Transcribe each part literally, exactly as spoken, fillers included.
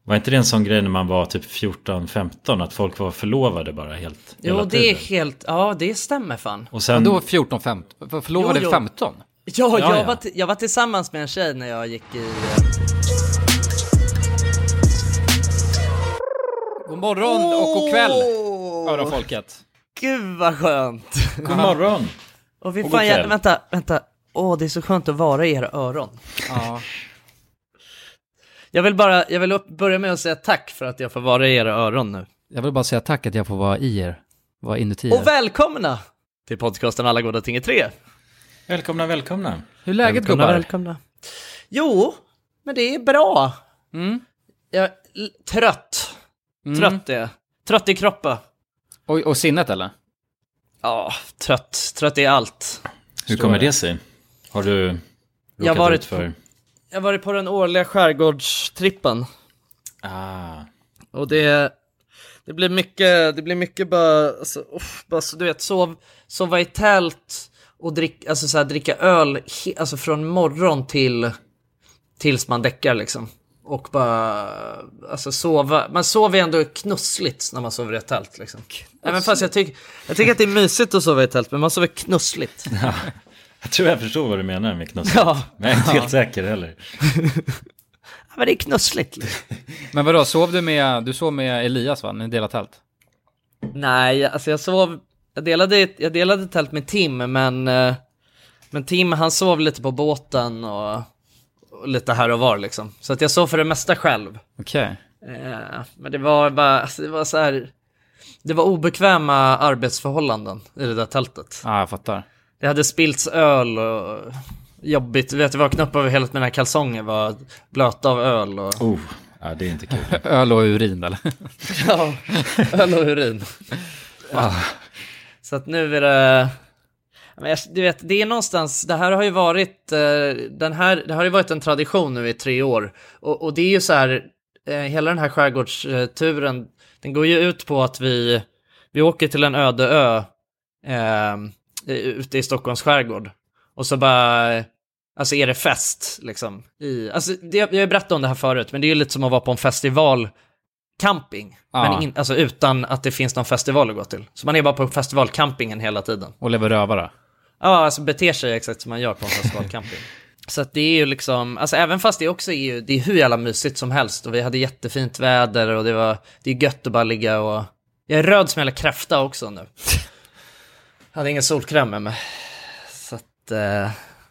Var inte det en sån grej när man var typ fjorton femton att folk var förlovade bara helt? Jo, det är helt, ja det stämmer fan. Och sen... Men då fjorton femton, förlovade Jo, jo. femton? Ja, Ja, jag, ja. Var t- jag var tillsammans med en tjej när jag gick i... God morgon och god kväll, Åh, hör folket. Gud vad skönt. God morgon! Och vi Och fan, god jag, kväll. vänta, vänta. Åh, det är så skönt att vara i era öron. Ja. Jag vill bara, jag vill upp, börja med att säga tack för att jag får vara i era öron nu. Jag vill bara säga tack att jag får vara i er, vara inuti er. Och välkomna till podcasten Alla goda ting är tre. Välkomna, välkomna. Hur är läget, Välkomna, gubbar? välkomna. Jo, men det är bra. Mm. Jag är l- trött. Mm. Trött är jag. Trött i kroppen. Och, och sinnet eller? Ja, trött. Trött i allt. Hur kommer det sig? Har du råkat Jag har varit ut för... Jag har varit på den årliga skärgårdstrippen. Ah, Och det, det blir mycket, det blir mycket bara, alltså, uff, bara så, du vet, sov, sova i tält och drick, alltså, så här, dricka öl he, alltså, från morgon till tills man däckar liksom. Och bara, alltså sova, man sover ändå knussligt när man sover i ett tält liksom. Även fast jag, tyck, jag tycker att det är mysigt att sova i ett tält, men man sover knussligt. jag tror jag förstår vad du menar med knussligt. Ja. Men jag är inte helt säker heller. Ja, men det är knussligt. Men vadå, sov du med, du sov med Elias va? Ni delar tält? Nej, alltså jag sov, jag delade, jag delade tält med Tim, men, eh, men Tim han sov lite på båten och, och lite här och var liksom. Så att jag sov för det mesta själv. Okej. Eh, men det var bara, alltså det var så här, det var obekväma arbetsförhållanden i det där tältet. Ja, ah, jag fattar. Det hade spillts öl och jobbigt, du vet, jag vaknade upp över hela mina kalsonger var blöta av öl och... Oh, ja, det är inte kul. Öl och urin eller? Ja, öl och urin. Ah. Så att nu är det... Men jag, du vet, det är någonstans... Det här har ju varit... Eh, den här, det har ju varit en tradition nu i tre år. Och, och det är ju så här... Eh, hela den här skärgårdsturen... Den går ju ut på att vi... Vi åker till en öde ö... Eh, ute i Stockholms skärgård. Och så bara... Alltså är det fest, liksom. I, alltså, det, jag har ju berättat om det här förut, men det är ju lite som att vara på en festival... camping, Ja. men in, alltså utan att det finns någon festival att gå till. Så man är bara på festivalcampingen hela tiden. Och lever rövare. Ja, alltså beter sig exakt som man gör på en festivalcamping. Så att det är ju liksom, alltså även fast det också är ju, det är hur jävla mysigt som helst. Och vi hade jättefint väder och det var, det är gött att bara ligga och... Jag är röd som hela kräfta också nu. Hade ingen solkräm med mig. Så att... Eh...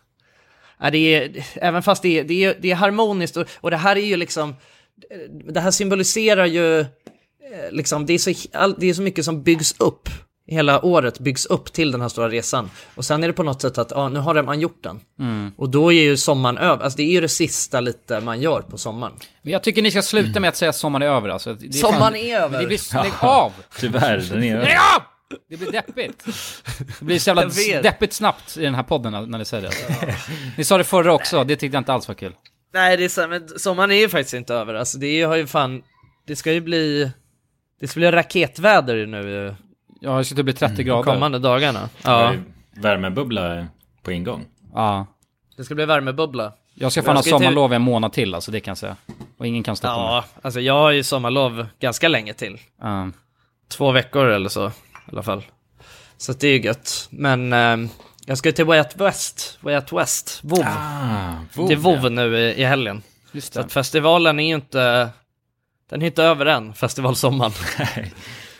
Ja, det är, även fast det är, det är, det är harmoniskt och, och det här är ju liksom... Det här symboliserar ju liksom, det är, så, det är så mycket som byggs upp. Hela året byggs upp till den här stora resan. Och sen är det på något sätt att ja, nu har man gjort den. Mm. Och då är ju sommaren över. Alltså det är ju det sista lite man gör på sommaren. Men jag tycker ni ska sluta med att säga att sommaren är över alltså. Det är Sommaren fan, är över. Det blir, lägg av! Tyvärr, den är... Lägg av! Det blir deppigt. Det blir så jävla Jag vet. deppigt snabbt i den här podden när ni säger det. Ni sa det förra också, det tyckte jag inte alls var kul. Nej, det är så, men sommaren är ju faktiskt inte över. Alltså det är ju, har ju fan... Det ska ju bli... Det ska bli raketväder nu Ja, det ska typ bli trettio de grader. kommande dagarna. Ja. Ja, Värmebubbla på ingång. Ja. det ska bli värmebubbla. Jag ska fan Jag ha ska till- sommarlov en månad till, alltså det kan jag säga. Och ingen kan stoppa mig. Ja, alltså jag har ju sommarlov ganska länge till. Ja. Två veckor eller så, i alla fall. Så att det är ju gött. Men eh, jag ska till Way Out West. Way Out West. WoW. Ah, Det är WoW nu i, i helgen. Just Så det. att festivalen är ju inte... Den är inte över än, festivalsommaren. Nej.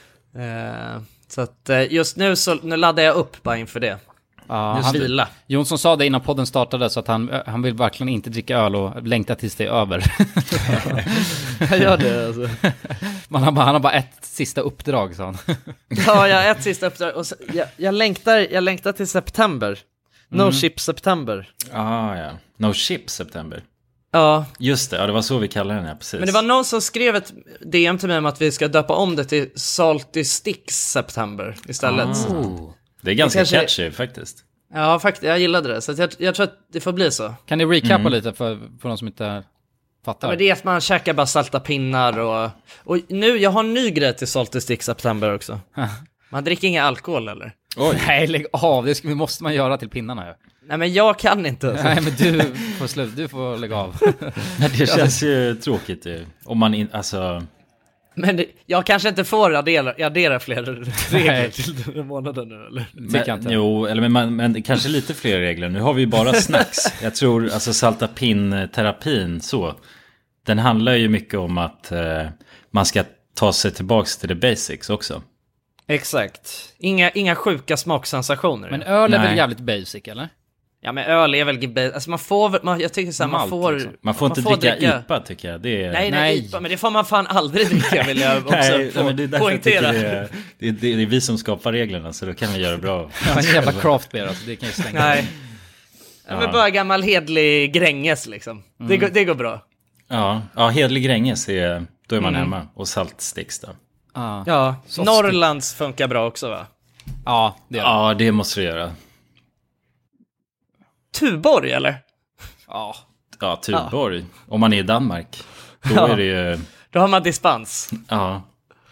eh, så att eh, just nu så nu laddar jag upp bara inför det. Ja, Nu han, vila. Jonsson sa det innan podden startade så att han, han vill verkligen inte dricka öl och längta tills det är över. Jag gör det alltså. Man har bara, han har bara ett sista uppdrag, sa han. Ja, jag har ett sista uppdrag. Och så, jag, jag, längtar, jag längtar till september. No Mm. Ship September. Ah, ja. No Ship September. Ja, Just det, ja, det var så vi kallade den här, precis. men det var någon som skrev ett D M till mig om att vi ska döpa om det till Salty Sticks September istället. Ah. Oh. Det är ganska Det kanske- catchy faktiskt. Ja, faktiskt, jag gillade det. Så att jag, jag tror att det får bli så. Kan ni recappa Mm. lite för, för de som inte fattar? Men det är att man käkar bara salta pinnar och... Och nu, jag har en ny grej till Salty Sticks September också. Man dricker ingen alkohol eller? Oj. Nej, lägg av. Det ska, måste man göra till pinnarna. Ja. Nej, men jag kan inte. Alltså. Nej, men du får slut. Du får lägga av. Det känns ju tråkigt ju. Om man in, alltså... Men det, jag kanske inte får addera, addera fler regler till den här månaden nu, eller? Men, jo, eller men, men kanske lite fler regler. Nu har vi ju bara snacks. Jag tror, alltså salta pin-terapin så. Den handlar ju mycket om att eh, man ska ta sig tillbaks till the basics också. Exakt. Inga, inga sjuka smaksensationer. Men öl är Nej. väl jävligt basic, eller? Ja, men öl är väl... Alltså man får... Man, jag tycker så här, man Malt, får... liksom. Man får inte man får dricka, dricka I P A tycker jag. Det är... Nej, nej, Nej. I P A, men det får man fan aldrig dricka, vill jag också nej, få men det är därför jag tycker poängtera. det är, det, är, det är vi som skapar reglerna, så då kan vi göra bra. Ja, en jävla craft beer, alltså. Det kan ju slänga. Nej. Ja, men Ja. bara gammal hedlig Gränges liksom. Det, går, det går bra. Ja, ja hedlig Gränges, är, då är man Mm. hemma. Och saltsticks då. Ja, Ja, Soft Norrlands funkar bra också, va? ja det gör det. Ja, det måste du göra. Tuborg, eller? Ja. Ja, Tuborg. Om man är i Danmark. Då Ja. är det ju... Då har man dispens. Ja.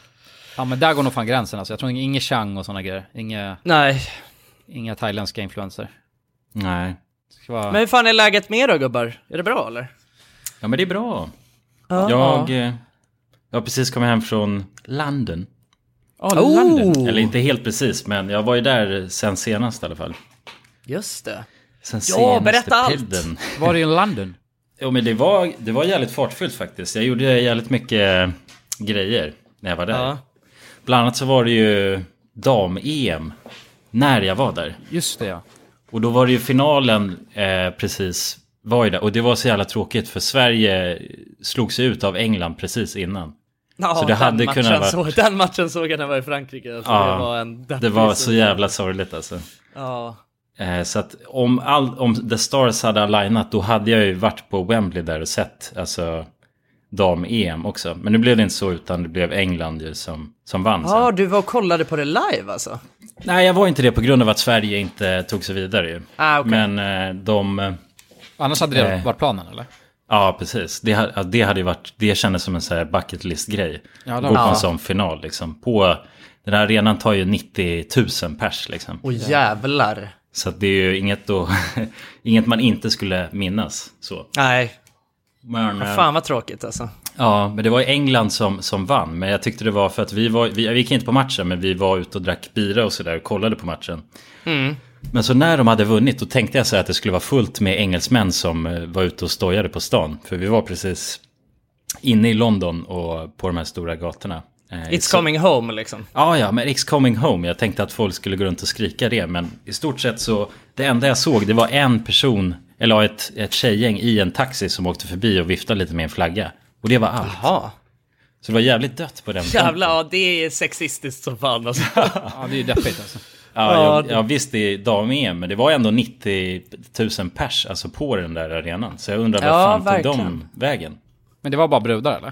Ja, men där går nog fan gränsen. Alltså. Jag tror inga Chang och såna grejer. Inga, Nej. inga thailändska influenser. Nej. Det ska vara... Men hur fan är läget med då, gubbar? Är det bra, eller? Ja, men det är bra. Ja. Jag, eh, jag har precis kommit hem från London. Oh, Oh! London. Eller inte helt precis, men jag var ju där sen senast i alla fall. Just det. Sen Ja, senaste berätta allt. podden. Var det i London? Jo, men det var, det var jävligt fartfyllt faktiskt. Jag gjorde jävligt mycket grejer när jag var där. Ja. Bland annat så var det ju dam-E M när jag var där. Just det, ja. Och då var det ju finalen eh, precis var ju där. Och det var så jävla tråkigt för Sverige slog sig ut av England precis innan. Ja, Så det den hade matchen kunnat varit- Så, den matchen såg jag när jag var i Frankrike. Alltså, Ja, det var, en Det var så jävla sorgligt alltså. Ja. Eh, så att om, all, om The Stars hade alignat, då hade jag ju varit på Wembley där och sett alltså dam-E M också. Men nu blev det inte så, utan det blev England ju som, som vann sen. Ja, du var och kollade på det live alltså? Nej, jag var inte det på grund av att Sverige inte tog sig vidare ju. Ah, okej. Men eh, de... Annars hade det Eh. varit planen, eller? Ja, precis. Det, ha- ja, det hade ju varit... Det kändes som en sån här bucket list-grej. Ja, Gå det på var- en Ja. sån final liksom. På... Den här arenan tar ju nittio tusen pers liksom. Åh jävlar. Så att det är ju inget, då, inget man inte skulle minnas. Så. Nej, Men, eh, fan vad tråkigt alltså. ja, men det var ju England som, som vann. Men jag tyckte det var för att vi var... Vi, vi gick inte på matchen, men vi var ute och drack bira och sådär och kollade på matchen. Mm. Men så när de hade vunnit, då tänkte jag så här att det skulle vara fullt med engelsmän som eh, var ute och stojade på stan. För vi var precis inne i London och på de här stora gatorna. Eh, It's så- coming home liksom. Ja, ja, men It's coming home. Jag tänkte att folk skulle gå runt och skrika det. Men i stort sett så, det enda jag såg, det var en person, eller ett, ett tjejgäng i en taxi som åkte förbi och viftade lite med en flagga. Och det var allt. Jaha. Så det var jävligt dött på den Jävlar, ja det är sexistiskt som fan alltså. Ja, det är ju deppigt alltså. Ja, Ja, jag, det- jag visste i dam-E M, men det var ändå nittio tusen pers alltså på den där arenan. Så jag undrar vad Ja, fan tog verkligen. de vägen? Men det var bara brudar, eller?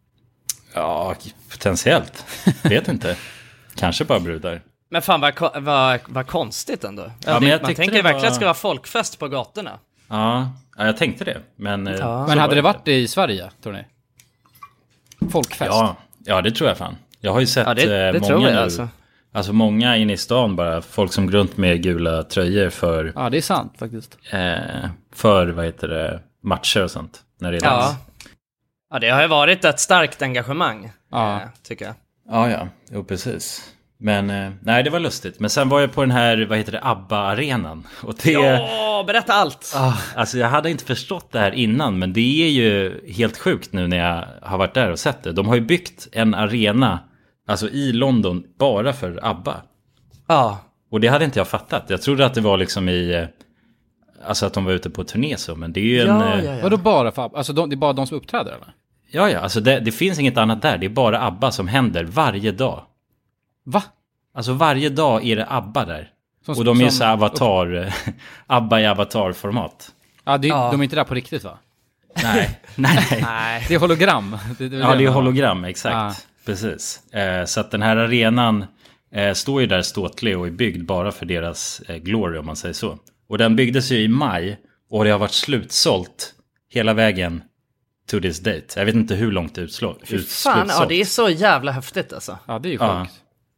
Ja, potentiellt. Vet inte. Kanske bara brudar. Men fan vad, ko- vad, vad konstigt ändå. Ja, Ja, men det, jag man tyckte tänker det verkligen var- att det ska vara folkfest på gatorna. Ja, ja jag tänkte det. Men, eh, Ja. så Men hade var det varit i Sverige, tror ni? Folkfest? Ja, ja, det tror jag fan. Jag har ju sett Ja, det, det eh, många tror jag nu. alltså. Alltså många inne i stan bara. Folk som går runt med gula tröjor för, Ja, det är sant faktiskt. eh, för vad heter det, matcher och sånt. När det är Ja. dans. Ja, det har ju varit ett starkt engagemang, Ja. eh, tycker jag. Ja, ja, jo precis. Men eh, nej, det var lustigt. Men sen var jag på den här, vad heter det, ABBA-arenan. Och det... Ja, berätta allt! Ah, alltså jag hade inte förstått det här innan, men det är ju helt sjukt nu när jag har varit där och sett det. De har ju byggt en arena, alltså i London, bara för ABBA. Ja, Och det hade inte jag fattat. Jag trodde att det var liksom i, eh, alltså att de var ute på turné så, men det är ju en... ja, eh, ja, ja. Vadå bara för... Alltså de, det är bara de som uppträder, eller? ja, ja, alltså det, det finns inget annat där. Det är bara ABBA som händer varje dag. Va? Alltså varje dag är det ABBA där. Som- Och de är ju som- så här avatar, ABBA i avatarformat. Ja, det, är- Ja. de är inte där på riktigt, va? Nej, nej, nej. Nej. Det är hologram. Det, det Ja, det är man- hologram, exakt. Ja. Precis. Eh, så att den här arenan eh, står ju där ståtlig och är byggd bara för deras eh, glory, om man säger så. Och den byggdes ju i maj och det har varit slutsålt hela vägen to this date. Jag vet inte hur långt det är utslå- Fy utslutsålt. fan, ja det är så jävla häftigt alltså. Ja, det är ju Ja. sjukt.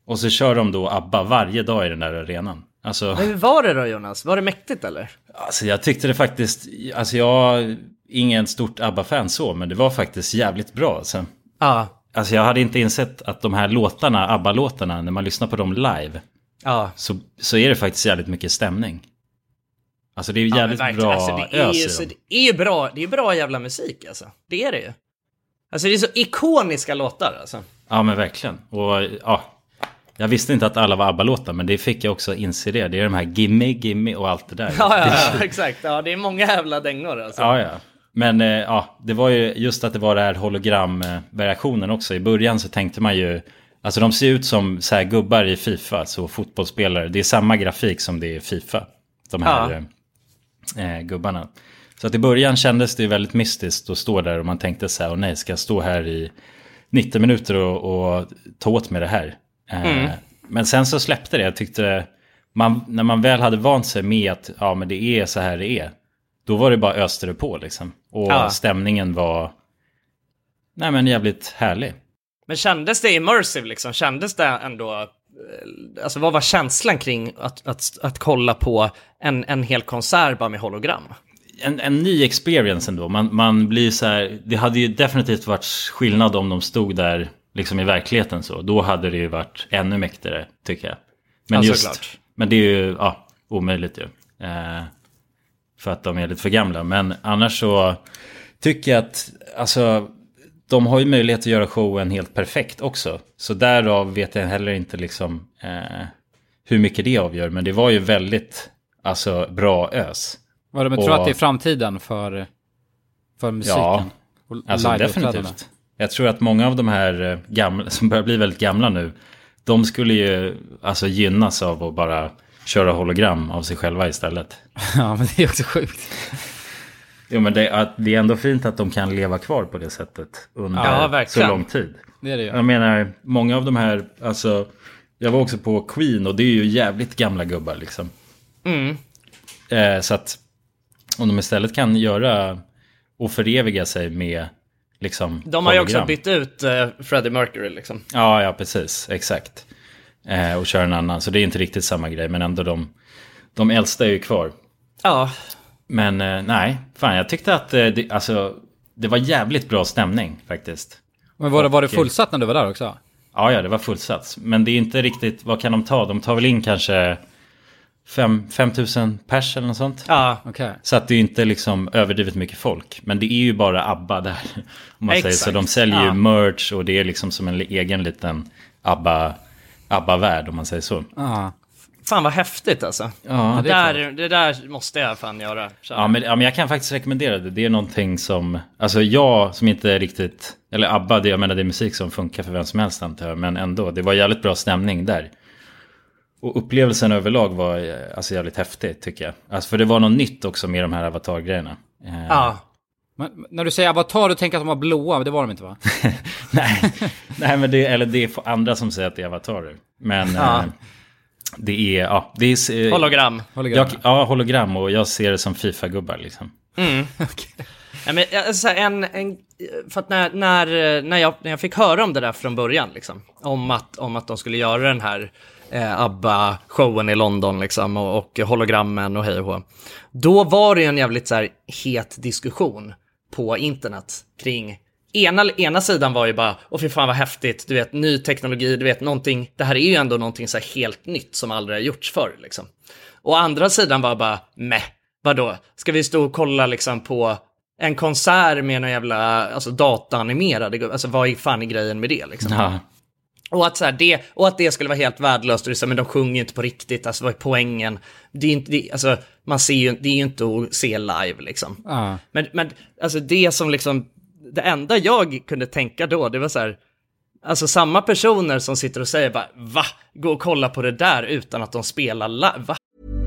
Och så kör de då ABBA varje dag i den där arenan. Alltså, Men hur var det då, Jonas? Var det mäktigt eller? alltså jag tyckte det faktiskt, alltså jag är ingen stort ABBA-fan så, men det var faktiskt jävligt bra. Alltså. Ja. Alltså jag hade inte insett att de här låtarna, ABBA-låtarna, när man lyssnar på dem live, Ja. så, så är det faktiskt jävligt mycket stämning. Alltså det är jävligt ja, bra alltså, det, är ös ju, i så, dem. det är ju bra, det är bra jävla musik alltså. Det är det ju. Alltså det är så ikoniska låtar alltså. Ja men verkligen. Och ja, jag visste inte att alla var ABBA-låtar, men det fick jag också inse det. Det är de här gimme, gimme och allt det där. Ja, ja, ja exakt. Ja, det är många jävla dängor alltså. Ja, ja. Men eh, ja, det var ju just att det var det här hologramvariationen också. I början så tänkte man ju, alltså de ser ut som så här gubbar i FIFA, så fotbollsspelare. Det är samma grafik som det är i FIFA, de här ja. eh, gubbarna. Så att i början kändes det ju väldigt mystiskt att stå där och man tänkte så här, och nej, ska jag stå här i nittio minuter och, och ta åt med det här? Eh, mm. Men sen så släppte det, jag tyckte, man, när man väl hade vant sig med att ja, men det är så här det är. Då var det bara öster på liksom. Och ja. Stämningen var nej men jävligt härlig. Men kändes det immersive liksom? Kändes det ändå, alltså vad var känslan kring att, att, att kolla på en, en hel konsert bara med hologram? En, en ny experience ändå. Man, man blir så här, det hade ju definitivt varit skillnad om de stod där liksom i verkligheten så. Då hade det ju varit ännu mäktigare tycker jag. Men, ja, just, såklart. Men det är ju ja, omöjligt ju. Eh, För att de är lite för gamla. Men annars så tycker jag att alltså, de har ju möjlighet att göra showen helt perfekt också. Så därav vet jag heller inte liksom, eh, hur mycket det avgör. Men det var ju väldigt alltså, bra ös. Var det, men och, tror att det är framtiden för, för musiken? Ja, och alltså definitivt. Jag tror att många av de här gamla, som börjar bli väldigt gamla nu, de skulle ju alltså, gynnas av att bara köra hologram av sig själva istället. Ja, men det är också sjukt. Jo, men det, att det är ändå fint att de kan leva kvar på det sättet under ja, så lång tid. Det är det ju. Jag menar, många av de här, alltså, jag var också på Queen och det är ju jävligt gamla gubbar liksom. Mm. Eh, så att om de istället kan göra och föreviga sig med liksom de har ju hologram. också bytt ut uh, Freddie Mercury liksom. Ja, ja, precis, exakt. Eh, och kör en annan, så det är inte riktigt samma grej, men ändå de, de äldsta är ju kvar. Ja. Men eh, nej, fan jag tyckte att eh, det, alltså, det var jävligt bra stämning faktiskt. Men var det, var det fullsatt när du var där också? Ja, ja, det var fullsatt. Men det är inte riktigt, vad kan de ta? De tar väl in kanske fem tusen pers eller något sånt. Ja, okej. Okay. Så att det är inte liksom överdrivet mycket folk. Men det är ju bara ABBA där, om man säger så. De säljer ju ja. merch och det är liksom som en egen liten ABBA, ABBA-värld om man säger så. Ja. Fan vad häftigt alltså. Ja, det, där, det där måste jag fan göra. Ja men, ja men jag kan faktiskt rekommendera det. Det är någonting som, alltså jag som inte är riktigt, eller ABBA, det, jag menar det är musik som funkar för vem som helst antar jag. Men ändå, det var jävligt bra stämning där. Och upplevelsen överlag var alltså jävligt häftig tycker jag. Alltså för det var något nytt också med de här avatar-grejerna. Ja. Men när du säger avatar, du tänker att de var blåa, det var de inte va? nej, nej men det, eller det är andra som säger att det är avatarer. Men ja. eh, det är, ja, det är eh, hologram. hologram. Jag, ja, hologram och jag ser det som FIFA-gubbar liksom. Mm. Okay. Ja, men, alltså, en, en, för att när, när, när, jag, när jag fick höra om det där från början liksom, om att, om att de skulle göra den här eh, ABBA-showen i London liksom, och, och hologrammen och hej och hå. Då var det en jävligt så här, het diskussion på internet kring ena, ena sidan var ju bara, åh fy fan vad häftigt, du vet, ny teknologi, du vet, någonting, det här är ju ändå någonting så här helt nytt som aldrig har gjorts förr liksom. Och andra sidan var bara, meh, vadå? Ska vi stå och kolla liksom på en konsert med en jävla alltså, dataanimerad, alltså vad är fan är grejen med det liksom? Ja. Och att, så här, det, och att det skulle vara helt värdelöst, och det, så, men de sjunger inte på riktigt, alltså vad är poängen? Det är inte, det, alltså, man ser ju, det är ju inte att se live liksom. Ja. Men, men alltså det som liksom, det enda jag kunde tänka då, det var så här, alltså samma personer som sitter och säger bara, va? Gå och kolla på det där utan att de spelar live, va?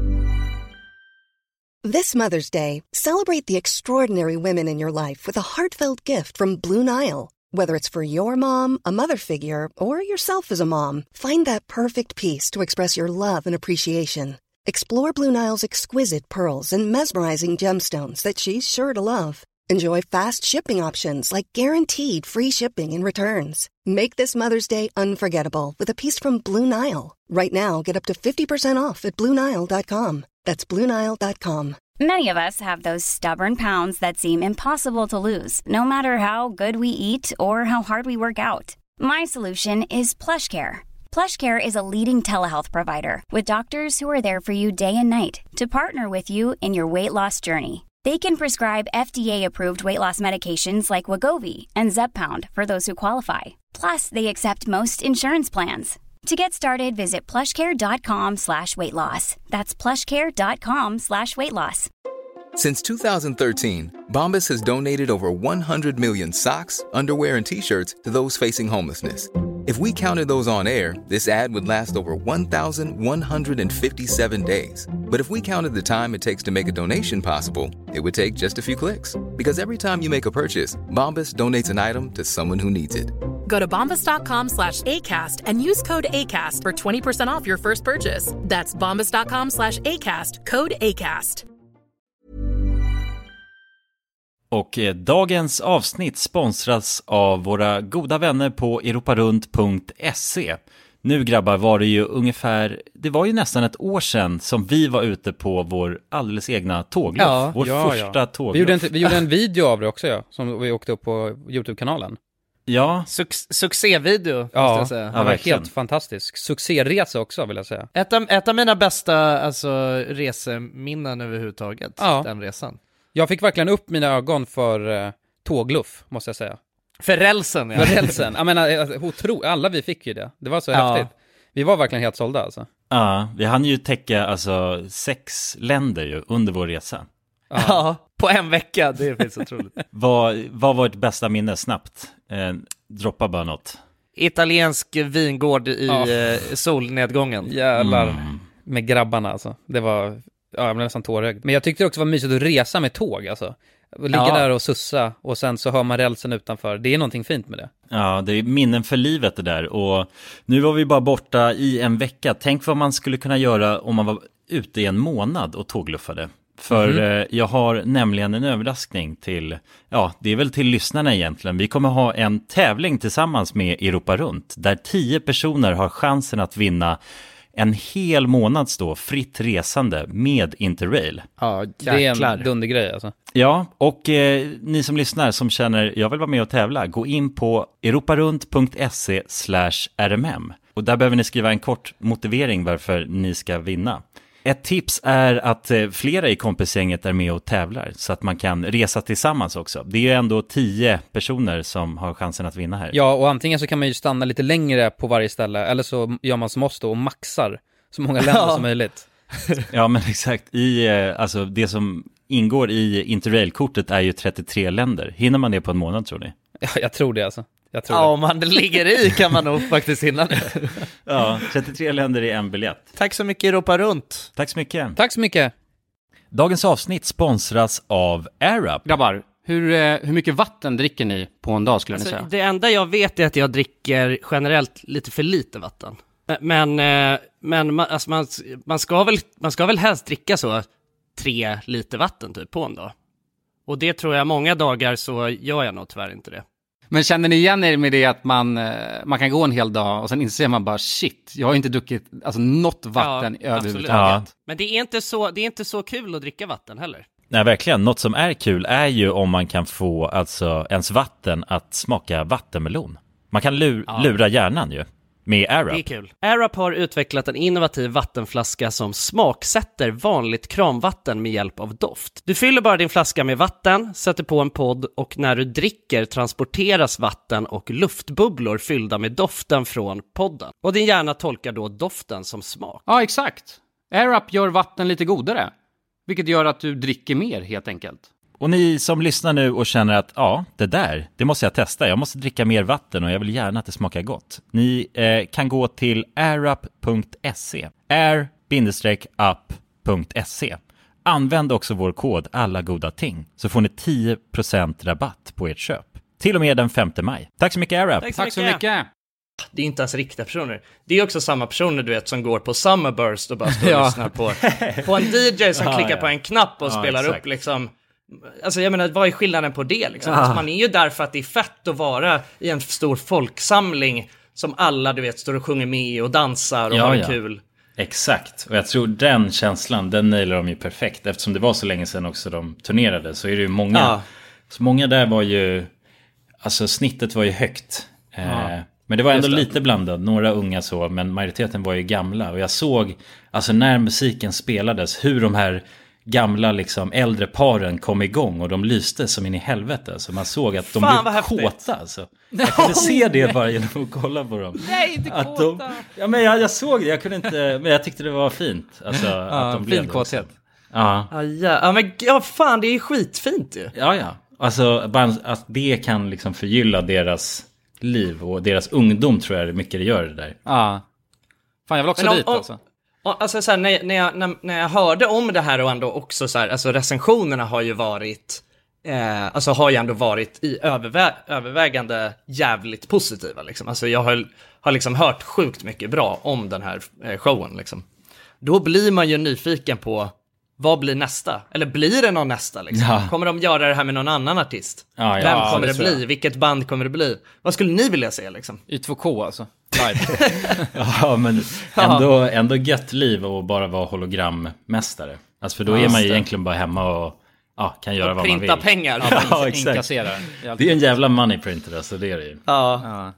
This Mother's Day, celebrate the extraordinary women in your life with a heartfelt gift from Blue Nile. Whether it's for your mom, a mother figure, or yourself as a mom, find that perfect piece to express your love and appreciation. Explore Blue Nile's exquisite pearls and mesmerizing gemstones that she's sure to love. Enjoy fast shipping options like guaranteed free shipping and returns. Make this Mother's Day unforgettable with a piece from Blue Nile. Right now, get up to fifty percent off at blue nile dot com. That's blue nile dot com. Many of us have those stubborn pounds that seem impossible to lose, no matter how good we eat or how hard we work out. My solution is PlushCare. PlushCare is a leading telehealth provider with doctors who are there for you day and night to partner with you in your weight loss journey. They can prescribe F D A-approved weight loss medications like Wegovy and Zepbound for those who qualify. Plus, they accept most insurance plans. To get started, visit plushcare.com slash weight loss. That's plushcare.com slash weight loss. Since two thousand thirteen, Bombas has donated over one hundred million socks, underwear, and T-shirts to those facing homelessness. If we counted those on air, this ad would last over one thousand one hundred fifty-seven days. But if we counted the time it takes to make a donation possible, it would take just a few clicks. Because every time you make a purchase, Bombas donates an item to someone who needs it. Go to bombas.com slash ACAST and use code ACAST for twenty percent off your first purchase. That's bombas.com slash ACAST, code ACAST. Och eh, dagens avsnitt sponsras av våra goda vänner på europarunt punkt se. Nu grabbar var det ju ungefär, det var ju nästan ett år sedan som vi var ute på vår alldeles egna tågluff. Ja, vår ja, första ja. tågluff. Vi gjorde, en, vi gjorde en video av det också, ja, som vi åkte upp på YouTube-kanalen. Ja. Suc- succévideo, måste Ja, jag säga. det Ja, var verkligen. helt fantastisk. Succéresa också, vill jag säga. Ett av, ett av mina bästa alltså, reseminnen överhuvudtaget, Ja. den resan. Jag fick verkligen upp mina ögon för uh, tågluff, måste jag säga. För rälsen, ja. För rälsen. Jag menar, alltså, otro, alla vi fick ju det. Det var så Ja. häftigt. Vi var verkligen helt sålda alltså. Ja, vi hann ju täcka alltså sex länder ju under vår resa. Ja. Ja, på en vecka, det finns otroligt. Vad, vad var ett bästa minne snabbt? Eh, droppa bara något. Italiensk vingård i Ja. eh, solnedgången. Jävlar. Mm. Med grabbarna alltså. Det var, ja, jag blev nästan tårögd. Men jag tyckte det också var mysigt att resa med tåg alltså. Ligga Ja. där och sussa och sen så hör man rälsen utanför. Det är någonting fint med det. Ja, det är minnen för livet det där. Och nu var vi bara borta i en vecka. Tänk vad man skulle kunna göra om man var ute i en månad och tågluffade. För Mm. eh, jag har nämligen en överraskning till, ja, det är väl till lyssnarna egentligen. Vi kommer ha en tävling tillsammans med Europa Runt, där tio personer har chansen att vinna en hel månads då fritt resande med Interrail. Ja, Det är jäklar. en dundergrej alltså. Ja, och eh, ni som lyssnar som känner jag vill vara med och tävla, gå in på europarunt punkt se slash rmm. Och där behöver ni skriva en kort motivering varför ni ska vinna. Ett tips är att eh, flera i kompisgänget är med och tävlar så att man kan resa tillsammans också. Det är ju ändå tio personer som har chansen att vinna här. Ja, och antingen så kan man ju stanna lite längre på varje ställe, eller så gör man som oss då och maxar så många länder Ja. som möjligt. Ja, men exakt. I, eh, alltså, det som ingår i Interrail-kortet är ju trettiotre länder. Hinner man det på en månad, tror ni? Ja, jag tror det alltså. Jag tror Ja, det. om man ligger i kan man nog faktiskt hinna det. Ja, trettiotre länder i en biljett. Tack så mycket Europa Runt. Tack så mycket. Tack så mycket. Dagens avsnitt sponsras av AirUp. Grabbar, hur, eh, hur mycket vatten dricker ni på en dag skulle ni Alltså, säga? det enda jag vet är att jag dricker generellt lite för lite vatten. Men, eh, men man, alltså man, man, ska väl, man ska väl helst dricka så tre liter vatten typ på en dag. Och det tror jag många dagar så gör jag nog tyvärr inte det. Men känner ni igen er med det att man, eh, man kan gå en hel dag och sen inser man bara shit, jag har inte druckit alltså, något vatten Ja, överhuvudtaget. Ja. Men det är, inte så, det är inte så kul att dricka vatten heller. Nej, verkligen. Något som är kul är ju om man kan få alltså, ens vatten att smaka vattenmelon. Man kan lur, Ja. lura hjärnan ju med Det är AirUp. kul. AirUp har utvecklat en innovativ vattenflaska som smaksätter vanligt kranvatten med hjälp av doft. Du fyller bara din flaska med vatten, sätter på en podd och när du dricker transporteras vatten och luftbubblor fyllda med doften från podden. Och din hjärna tolkar då doften som smak. Ja, exakt. AirUp gör vatten lite godare, vilket gör att du dricker mer helt enkelt. Och ni som lyssnar nu och känner att ja, det där, det måste jag testa. Jag måste dricka mer vatten och jag vill gärna att det smakar gott. Ni eh, kan gå till airup punkt se. air up punkt se. Använd också vår kod alla goda ting så får ni tio procent rabatt på ert köp. Till och med den femte maj. Tack så mycket AirUp. Tack så mycket. Det är inte ens riktiga personer. Det är också samma personer du vet som går på Summerburst och bara står och Ja. lyssnar på, på en D J som Ja, klickar ja. på en knapp och Ja, spelar exakt. upp liksom Alltså jag menar, vad är skillnaden på det liksom? Alltså, man är ju där för att det är fett att vara i en stor folksamling som alla, du vet, står och sjunger med och dansar och ja, har det ja. kul. Exakt, och jag tror den känslan, den nailar de ju perfekt. Eftersom det var så länge sedan också de turnerade, så är det ju många, ja. så många där var ju, alltså snittet var ju högt. Ja. Eh, men det var ändå det. lite blandat, några unga så, men majoriteten var ju gamla. Och jag såg, alltså när musiken spelades, hur de här gamla liksom äldre paren kom igång och de lyste som in i helvete. Så man såg att de Fan, blev kåta alltså. Jag kunde se det bara genom att kolla på dem. Nej, inte att kåta. De, ja, men jag, jag såg det, jag kunde inte, men jag tyckte det var fint. Alltså, ja, att de blev fin kåthet. Ja. Ja, ja. ja, men ja, fan, det är skitfint ju. Ja, ja. Alltså, bara att det kan liksom förgylla deras liv och deras ungdom, tror jag det mycket det gör det där. Ja. Fan, jag vill också om, dit om, alltså. Alltså så här, när, när, jag, när, när jag hörde om det här och ändå också så här, alltså recensionerna har ju varit, eh, alltså har ju ändå varit i övervä- övervägande jävligt positiva liksom. Alltså jag har, har liksom hört sjukt mycket bra om den här eh, showen liksom. Då blir man ju nyfiken på, vad blir nästa? Eller blir det någon nästa liksom? Ja. Kommer de göra det här med någon annan artist? Ja, ja, Vem ja, kommer det det, tror jag. bli? Vilket band kommer det bli? Vad skulle ni vilja se liksom? Y två K alltså. Live. Ja, men ändå, ändå gött liv och bara vara hologrammästare. Alltså för då är man ju egentligen bara hemma och ja, kan göra och vad man vill. printa pengar. Ja, ja, exakt. Inkasserar. Det är en jävla money printer, alltså det är det ju. Ja. Ja.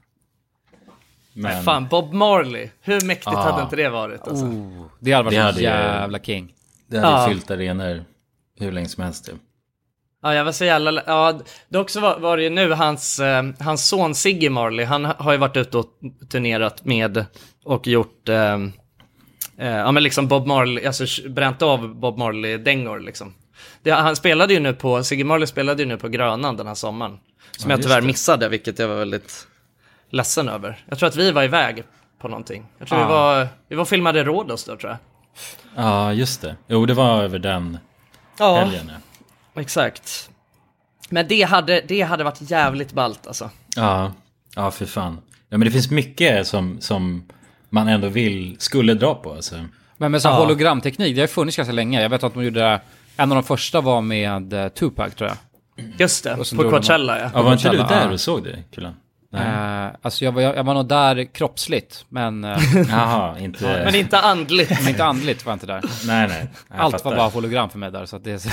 Men Fan, Bob Marley. Hur mäktigt Ah. hade inte det varit alltså? Oh, det hade varit Det en hade ju- jävla king. det hade Ja. fyllt arenor hur länge som helst. Typ. Ja, jag var så jävla... Ja, det också var, var det ju nu hans, eh, hans son Siggy Marley, han har ju varit ute och turnerat med och gjort... Eh, eh, ja, men liksom Bob Marley, alltså bränt av Bob Marley-dängor liksom. Det, han spelade ju nu på... Siggy Marley spelade ju nu på Grönan den här sommaren. Som Ja, jag tyvärr just det. missade, vilket jag var väldigt ledsen över. Jag tror att vi var iväg på någonting. Jag tror Ja. vi var... Vi var och filmade Rhodos då, tror jag. Ja, just det. Jo, det var över den Ja. helgen. Ja. Exakt. Men det hade, det hade varit jävligt ballt alltså. Ja, ja för fan. Ja, men det finns mycket som, som man ändå vill, skulle dra på. Alltså. Men med sån Ja. hologramteknik, det har funnits ganska länge. Jag vet att de gjorde, en av de första var med uh, Tupac, tror jag. Just det, Och så på drog de- Coachella ja. Ja, var inte du Coachella, där ja. och såg det, Kulan? Uh, alltså jag var, jag var nog där kroppsligt, men, uh, Jaha, inte... Men inte andligt. men inte andligt var jag inte där. Nej, nej. Jag Allt fattar. var bara hologram för mig där, så att det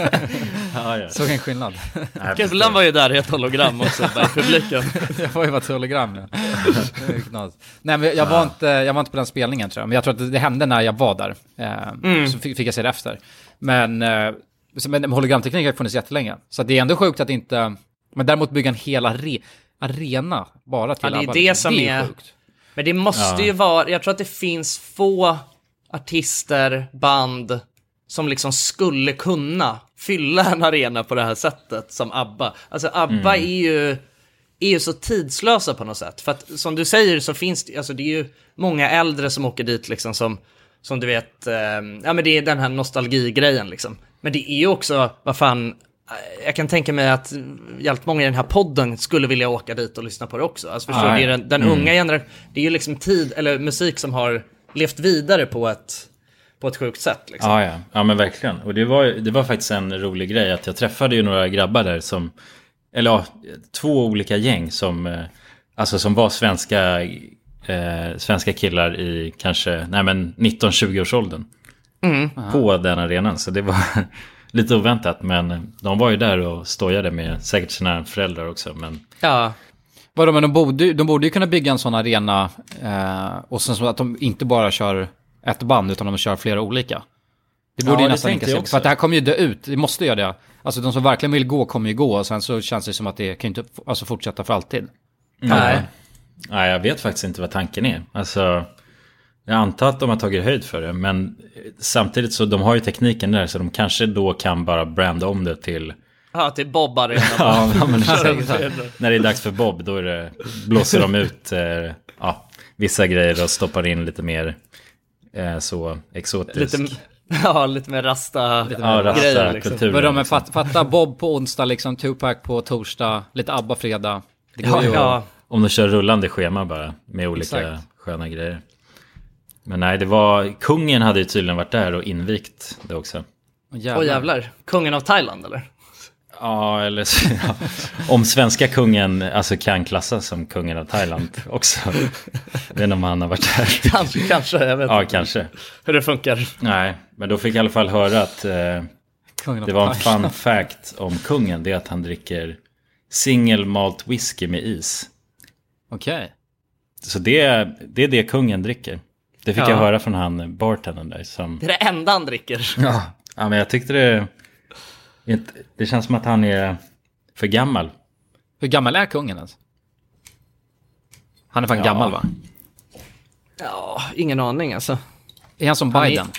Ja, ja. såg en skillnad. Jag Kulan förstår. var ju där i ett hologram också, bara i publiken. Jag var ju bara ett hologram, ja. Det är knas. Nej, men jag var, inte, jag var inte på den spelningen, tror jag. Men jag tror att det, det hände när jag var där. Eh, Mm. Så fick, fick jag se det efter. Men, eh, så, men hologramteknik har funnits jättelänge. Så det är ändå sjukt att inte... Men däremot bygga en hel are, arena bara till Ja, det är ABBA, det liksom. som det är är- sjukt. Men det måste Ja. ju vara, jag tror att det finns få artister, band som liksom skulle kunna fylla en arena på det här sättet som ABBA. Alltså ABBA är ju är ju så tidslösa på något sätt. För att som du säger så finns det, alltså det är ju många äldre som åker dit liksom som, som du vet, eh, ja men det är den här nostalgigrejen liksom. Men det är ju också, vad fan, jag kan tänka mig att jävligt många i den här podden skulle vilja åka dit och lyssna på det också. Alltså förstår Ah, du, det ja. är den, den Mm. unga generationen, det är ju liksom tid, eller musik som har levt vidare på ett, på ett sjukt sätt liksom. Ja, ja. Ja, men verkligen. Och det var, det var faktiskt en rolig grej att jag träffade ju några grabbar där som, eller ja, två olika gäng som, eh, alltså som var svenska, eh, svenska killar i kanske, nej men nitton tjugo års åldern Mm. på den arenan. Så det var lite oväntat, men de var ju där och stojade med säkert sina föräldrar också. Men Ja, Vadå, men de borde, de borde ju kunna bygga en sån arena eh, och sen så att de inte bara kör ett band utan de kör flera olika. Det borde Ja, ju det nästan tänkte inte jag se. också. För att det här kommer ju dö ut, det måste göra det. Alltså de som verkligen vill gå kommer ju gå och sen så känns det som att det kan ju inte alltså, fortsätta för alltid. nej. nej, jag vet faktiskt inte vad tanken är. Alltså, jag antar att de har tagit höjd för det, men samtidigt så de har ju tekniken där så de kanske då kan bara branda om det till Ja, till Bob Arena. ja, men exakt. När det är dags för Bob då är det, blåser de ut eh, ja, vissa grejer och stoppar in lite mer eh, så exotisk. Lite, ja, lite mer rasta, ja, rasta grejer liksom. kulturen. Vadå, men liksom. fat, fatta Bob på onsdag liksom, Tupac på torsdag, lite ABBA fredag. Det går Ja, ju ja. Om de kör rullande schema bara med olika Exakt. sköna grejer. Men nej, det var kungen hade ju tydligen varit där och invigt det också. Jävlar. Åh jävlar, kungen av Thailand eller? Ja, eller så, ja. Om svenska kungen alltså kan klassas som kungen av Thailand också. Det är om han har varit här. Kanske, kanske, jag vet Ja, inte kanske. hur det funkar. Nej, men då fick jag i alla fall höra att eh, det var en fun fact om kungen. Det är att han dricker single malt whisky med is. Okej. Okay. Så det är, det är det kungen dricker. Det fick Ja. jag höra från han bartendern där. Som... Det är det enda han dricker. Ja, ja men jag tyckte det... Det känns som att han är för gammal. Hur gammal är kungen ens? Han är fan Ja. gammal, va? Ja, ingen aning alltså. Är han som Han är- Biden?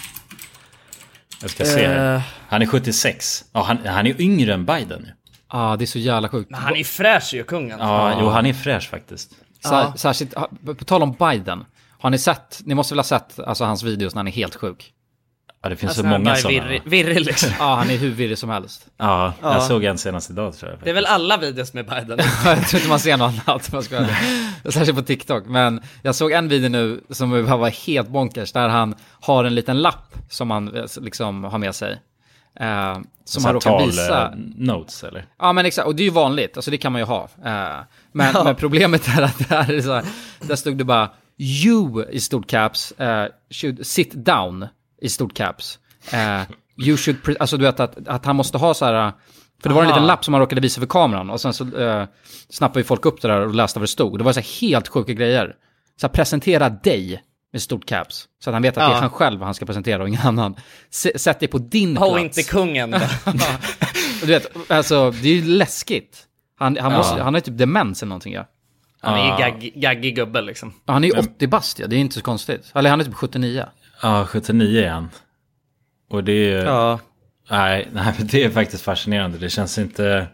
Jag ska se här. Eh. Han är sjuttiosex. Ja, han, han är yngre än Biden nu. Ja, ah, det är så jävla sjukt. Men han är fräsch ju, kungen. Ja, Ja. jo, han är fräsch faktiskt. Så, Ja. Särskilt, på tal om Biden. Har ni sett, ni måste väl ha sett alltså, hans videos när han är helt sjuk? Ja, det finns Alltså, så han många bara är sådana. virrig, virrig liksom. Ja, han är hur virrig som helst. Ja, jag Ja. såg en senast idag tror jag. Det är väl alla videos med Biden. Jag tror inte man ser något annat, man ska särskilt på TikTok. Men jag såg en video nu som var helt bonkers, där han har en liten lapp som han liksom har med sig. Eh, som han råkar tal, visa. eh, notes eller? Ja, men exakt, och det är ju vanligt, alltså det kan man ju ha. Eh, men, men problemet är att det här är så här, där stod det bara you i stort caps, eh, should sit down i stort caps. Eh, you should, pre- alltså du vet att, att han måste ha så här, för det var en Aha. liten lapp som han råkade visa för kameran, och sen så eh, snappade ju folk upp det där och läste vad det stod. Det var så här helt sjuka grejer. Så här, presentera dig med stort caps, så att han vet att det Ja. är han själv han ska presentera och ingen annan. S- sätt dig på din plats. Och inte kungen. Du vet, alltså det är ju läskigt. Han, han, Ja. måste, han har ju typ demens eller någonting, ja. Han är ju Ja. gagg, gaggig gubbe liksom. Ja, han är ju åttio bast, ja. Det är inte så konstigt. Eller han är typ sjuttionio. Ja, sjuttionio är han. Och det är... Ja. Nej, nej, men det är faktiskt fascinerande. Det känns inte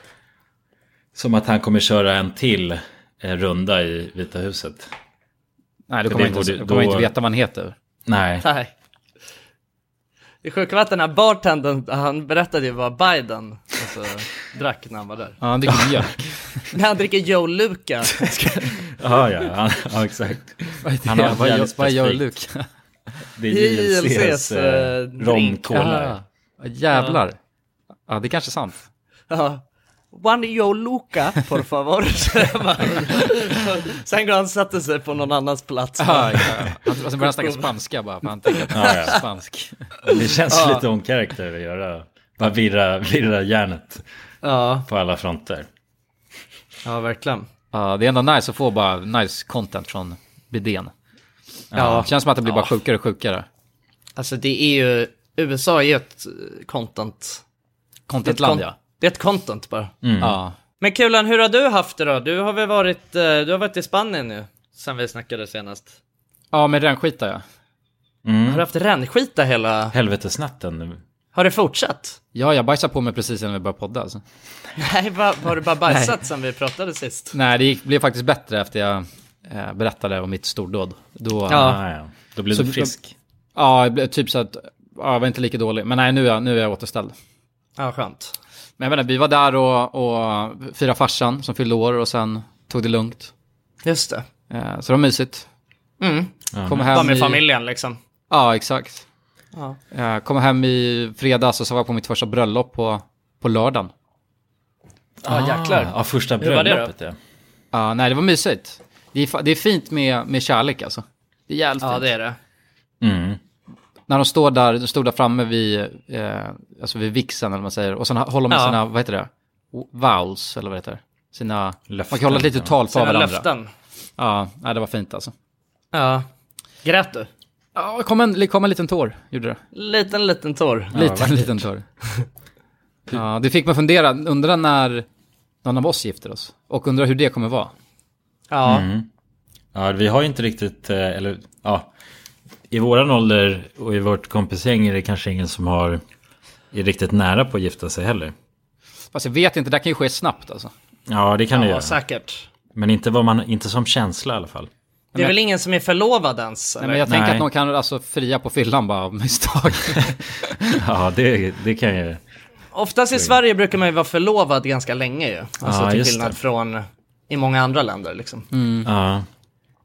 som att han kommer köra en till eh, runda i Vita huset. Nej, då För kommer det man inte, borde- då kommer man då- inte veta vad han heter. Nej. Nej. Det sjuka var att den här bartendern, han berättade ju vad Biden alltså, drack när han var där. Ja, han dricker mjölk. När han dricker Joe Luca. Ja, ja, han, ja, exakt. Vad är Han har det? Vad gör- jävligt vad gör specifikt. Luke? Det är J J L L C's, C's eh, eh, drink. romkola. Ja, jävlar. Ja, det är kanske sant. Ja. One Joe Luca, por favor. Sen går han och satte sig på någon annans plats. Ja, ja. Han alltså, börjar snacka spanska bara, för han tänker att han Ja, är ja. spansk. Det känns Ja. lite on karaktär att göra. Bara virra, virra järnet Ja, på alla fronter. ja verkligen. Ja, det är ändå nice att få bara nice content från Bidén. Ja. Det känns som att det blir bara Ja. sjukare och sjukare. Alltså det är ju, U S A är ju ett eh, content. Det är ett, Contentland, kon- ja. det är ett content bara. Ja. Men Kulan, hur har du haft det då? Du har väl varit, eh, du har varit i Spanien nu, sen vi snackade senast. Ja, med rännskita, ja. Har du haft rännskita hela... Helvetesnatten nu. Har det fortsatt? Ja, jag bajsade på mig precis innan vi började podda, alltså. Nej, va, har du bara bajsat sen vi pratade sist? Nej, det gick, blev faktiskt bättre efter jag eh, berättade om mitt stordåd. Då, Ja. Ah, ja. Då blir Så- du frisk. ja, jag blev typ så att, ja, jag var inte lika dålig. Men nej, nu är jag, nu är jag återställd. Ja, skönt. Men jag vet inte, vi var där och, och firade farsan som fyllde år och sen tog det lugnt. Just det. Eh, så det var mysigt. Mm. Kom Var hem med i, familjen liksom. Ja, exakt. Ja. Eh, kom hem i fredags och så var jag på mitt första bröllop på, på lördagen. Ja, jäklar. Ja, första Hur var det då? bröllopet ja. Ja, nej, det var mysigt. Det är, fa- det är fint med, med kärlek alltså. Det är jävligt Ja, fint. det är det. Mm. När de står där, de stod där framme vid, eh, alltså vid vixen eller vad man säger. Och sen ha- håller man Ja. sina, vad heter det? Vowels, eller vad heter det? Sina, Löften, man kan hålla ett litet ja. tal för Sina varandra. löften. Ja, nej, det var fint alltså. Ja. Grät du? Ja, det kom en, det kom en liten tår, gjorde det. Liten, liten tår. Liten, liten tår. Ja, det fick mig fundera, undra när någon av oss gifter oss. Och undra hur det kommer vara. Ja. Mm. Ja, vi har ju inte riktigt, eh, eller ja, i våran ålder och i vårt kompisgäng är det kanske ingen som har är riktigt nära på att gifta sig heller. Fast jag vet inte, det kan ju ske snabbt alltså. Ja, det kan det Ja, göra. säkert. Men inte, vad man, inte som känsla i alla fall. Det är väl ingen som är förlovad ens? Nej, eller? men jag tänker Nej. att någon kan alltså fria på fyllan bara av misstag. Ja, det, det kan ju... Oftast i Sverige brukar man ju vara förlovad ganska länge ju. Alltså Ja, till just skillnad det. från i många andra länder liksom. Ja.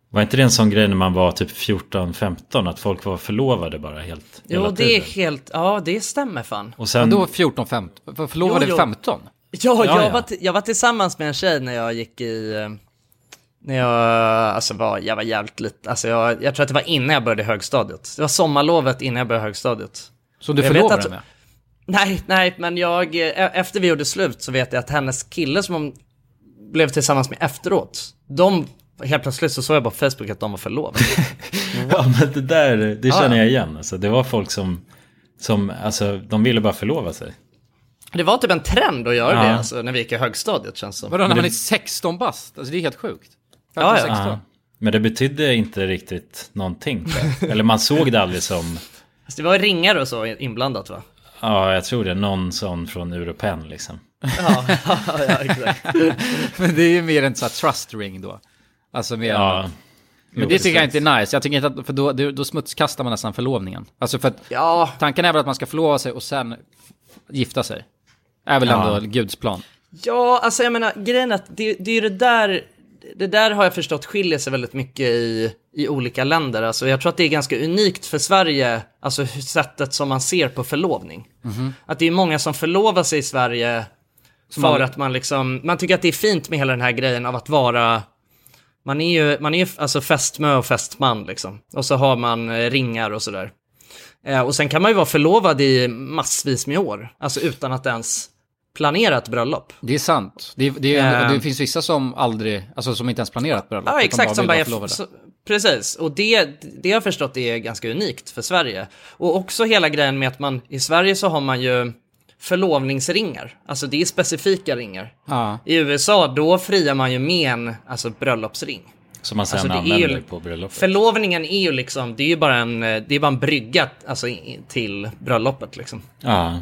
Var inte det en sån grej när man var typ fjorton femton att folk var förlovade bara helt? Jo, det är helt, ja det stämmer fan. Och sen... Men då fjorton femton, förlovade Jo, jo. femton? Ja, Ja, jag, ja. Var t- jag var tillsammans med en tjej när jag gick i, eh, när jag, alltså var, jag var jävligt lite, alltså jag, jag tror att det var innan jag började högstadiet. Det var sommarlovet innan jag började högstadiet. Så du Jag vet förlovade att- med? Nej, nej, men jag, eh, efter vi gjorde slut så vet jag att hennes kille som hon blev tillsammans med efteråt, de, helt plötsligt så såg jag på Facebook att de var förlovade. Ja, men det där, det känner Ja, ja. jag igen. Alltså, det var folk som, som, alltså, de ville bara förlova sig. Det var typ en trend att göra Ja. det, alltså, när vi gick i högstadiet känns som. Vadå, när man är sexton bast? Alltså det är helt sjukt. Ja, ja. sexton. Ja. Men det betydde inte riktigt någonting. tror jag. Eller man såg det aldrig som, Fast det var ringar och så inblandat va? ja jag tror det, någon sån från Europen liksom. Ja, ja, exakt. Men det är ju mer en sån här trust ring då. Alltså mer... Ja. Men det tycker jag inte är nice. Jag tycker inte att, för då, då, då smutskastar man nästan förlovningen. Alltså för att Ja, tanken är väl att man ska förlova sig och sen gifta sig. Är väl Ja. ändå Guds plan. ja, alltså jag menar, grejen är att det, det är ju det där, det där har jag förstått skiljer sig väldigt mycket i, i olika länder. Alltså jag tror att det är ganska unikt för Sverige, alltså sättet som man ser på förlovning. Att det är många som förlovar sig i Sverige för aldrig- att man liksom, man tycker att det är fint med hela den här grejen av att vara, man är ju, man är ju alltså fästmö och fästman liksom. Och så har man eh, ringar och sådär. Eh, och sen kan man ju vara förlovad i massvis med år, alltså utan att ens planera ett bröllop. Det är sant. Det, det, är, Eh. det finns vissa som aldrig, alltså som inte ens planerat bröllop. Ja, utan exakt, som vill bara vara är, förlovade. så, precis. Och det, det har jag förstått är ganska unikt för Sverige. Och också hela grejen med att man, i Sverige så har man ju förlovningsringar. Alltså det är specifika ringar. Ja. I U S A, då friar man ju med en alltså, bröllopsring. Som man sen Alltså, det är använder ju- på bröllopet. Förlovningen är ju liksom, det är ju bara en, det är bara en brygga alltså, i- till bröllopet liksom. Ja.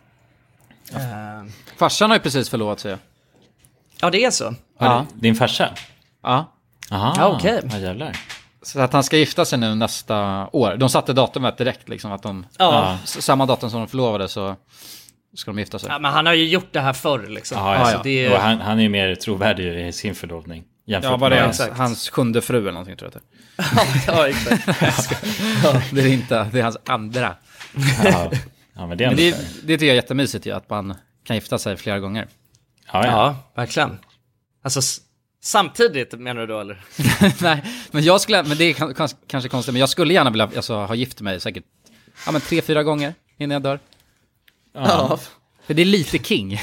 Eh, Farsan har ju precis förlovat sig. ja, det är så. Ja. Din farsa? Ja. Aha, Ja, okej. Ja, jävlar. Så att han ska gifta sig nu nästa år. De satte datumet direkt liksom. Att de, Ja. s- samma datum som de förlovade så ska de gifta sig. Ja, men han har ju gjort det här förr liksom. Ja, Alltså, ja. det är, Och han, han är ju mer trovärdig i sin förlovning. Jämfört Ja, vad det är med hans, exakt. hans sjunde fru eller någonting tror jag det ja, exakt. är. Det är inte, det är hans andra. Ja, ja men det är Men ändå det, fair. det tycker jag är jättemysigt ju, att man kan gifta sig flera gånger. Ja, ja. Ja, verkligen. Alltså, s- samtidigt menar du då, eller? Nej, men jag skulle, men det är kan- kans- kanske konstigt, men jag skulle gärna vilja alltså, ha gift mig säkert ja, men tre, fyra gånger innan jag dör. Ja. För det är lite king.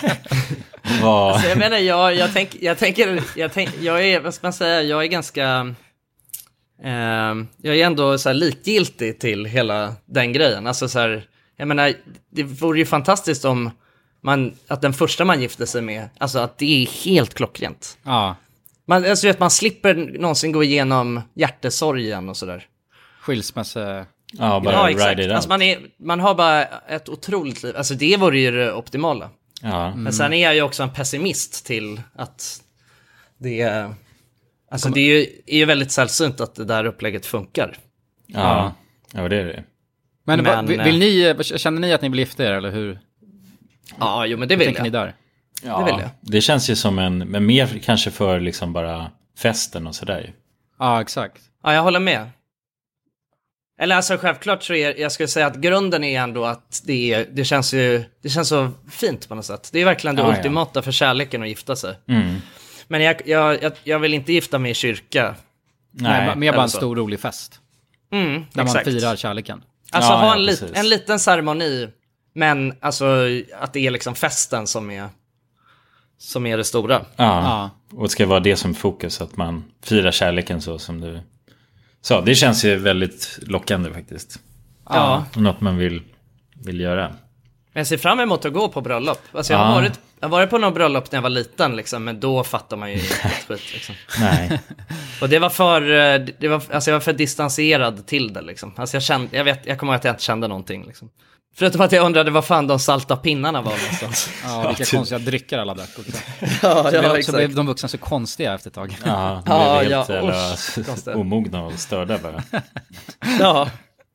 Vad- Så jag menar, jag, jag, tänk, jag tänker, jag, tänk, jag är, vad ska man säga, jag är ganska, eh, jag är ändå så här likgiltig till hela den grejen. Alltså så här, jag menar, det vore ju fantastiskt om man, att den första man gifter sig med, alltså att det är helt klockrent. Ja, Man, alltså att man slipper någonsin gå igenom hjärtesorgen och sådär. skilsmässa. Ja, bara Ja, ride exakt. it out. Alltså man, är, man har bara ett otroligt liv. Alltså det vore ju det optimala. Ja. Men sen är jag ju också en pessimist till att det är... Alltså det är ju, är ju väldigt sällsynt att det där upplägget funkar. Ja. Ja, det är det. Men, Men, vad- vill, vill ni, känner ni att ni vill gifta er eller hur, Ja, jo men det hur vill tänker ni jag. där? Ja, Det vill jag. det känns ju som en, men mer kanske för liksom bara festen och sådär. Ja, exakt. Ja, jag håller med. Eller alltså självklart så är, jag skulle säga att grunden är ändå att det, är, det känns ju, det känns så fint på något sätt. Det är verkligen det Ja, ja. ultimata för kärleken att gifta sig. Mm. Men jag, jag, jag, jag vill inte gifta mig i kyrka. Nej, Nej. mer bara eller en så. stor rolig fest. Mm, Där exakt. man firar kärleken. Alltså Ja, ha ja, en, lit, precis. en liten ceremoni, men alltså att det är liksom festen som är, som är det stora. Ja. Ja. Och det ska vara det som fokus, att man firar kärleken så som du sa. Det känns ju väldigt lockande faktiskt. Ja. Och något man vill, vill göra. Jag ser fram emot att gå på bröllop. Alltså jag har, Ja. varit, jag har varit på någon bröllop när jag var liten, liksom, men då fattar man ju inte ett skit. Liksom. Nej. Och det var för, eh, det var, alltså jag var för distanserad till det. Liksom. Alltså jag, kände, jag, vet, jag kommer ihåg att jag inte kände någonting. Liksom. Förutom att jag undrade vad fan de salta pinnarna var någonstans. Ja, vilka konstiga drycker alla drack också. ja, Så blev, så blev de vuxna så konstiga efter ett tag. Ja, de Ja, är ja, helt jävla usch, konstigt. omogna och störda bara. ja.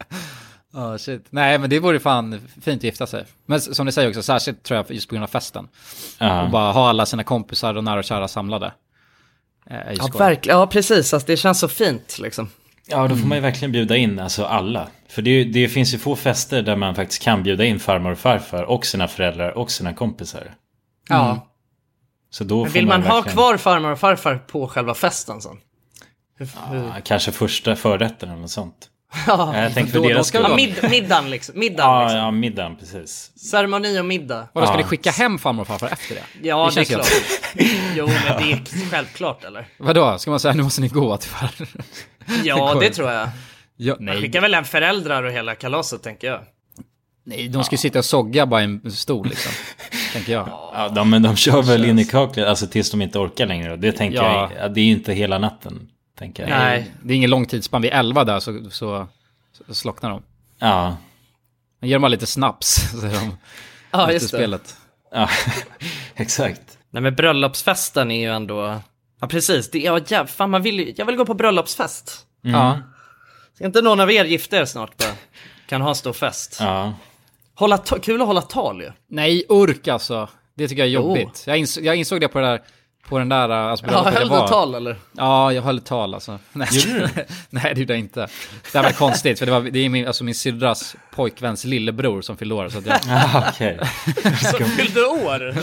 Ja, shit. Nej, men det vore fan fint att gifta sig. Men s- som ni säger också, särskilt tror jag just på grund av festen. Ja. Och bara ha alla sina kompisar och nära och kära samlade. är Ja, verkligen. Ja, precis. Alltså, det känns så fint liksom. Ja, då får man ju verkligen bjuda in alltså alla. För det, det finns ju få fester där man faktiskt kan bjuda in farmor och farfar och sina föräldrar och sina kompisar. Ja. Mm. Så då Men får vill man, man ha verkligen... kvar farmor och farfar på själva festen så? Hur, hur... Ja, kanske första förrätten eller något sånt. Ja, jag tänkte för då, deras då ska skull. ja, mid, middagen liksom. Middagen, Ja, liksom. ja, middagen, precis. Ceremoni och middag. Och då ska Ja. ni skicka hem farmor och farfar efter det? Ja, det det, är känns klart. Jo, men det är självklart, eller? Vadå? Ska man säga nu måste ni gå tyvärr? Ja, det tror jag. Ja, Nej. nej. Skicka väl en föräldrar och hela kalaset, tänker jag. nej, de ska ju sitta och sogga bara i en stol liksom. Tänker jag. Ja, de, men de kör väl in i kaklet, alltså tills de inte orkar längre. Det tänker Ja. jag, ja, det är inte hela natten, tänker jag. Nej. Det är ingen lång tidsspann. Vid elva där så, så, så slocknar de. Ja, Men ger de bara lite snaps så är de Ja, efter just det. spelet. ja. Exakt. Nej, men bröllopsfesten är ju ändå... Ja, precis. Det är, ja, fan, man vill, ju- jag vill gå på bröllopsfest. Mm. Ja. Ska inte någon av er gifta er snart bara? Kan ha en stor fest. Ja. Hålla ta- kul att hålla tal ju. Nej, urk alltså. Det tycker jag är jobbigt. Jag, ins- jag insåg det på det där, på den där, alltså Ja, bröllopet höll jag du var. tal eller? Ja, jag höll tal alltså. Nej, Gjorde du? nej det gjorde jag inte. Det här var konstigt, för det, var, det är min, alltså min syrras pojkväns lillebror som fyllde år. Så att jag... Ah, okej. Som fyllde år.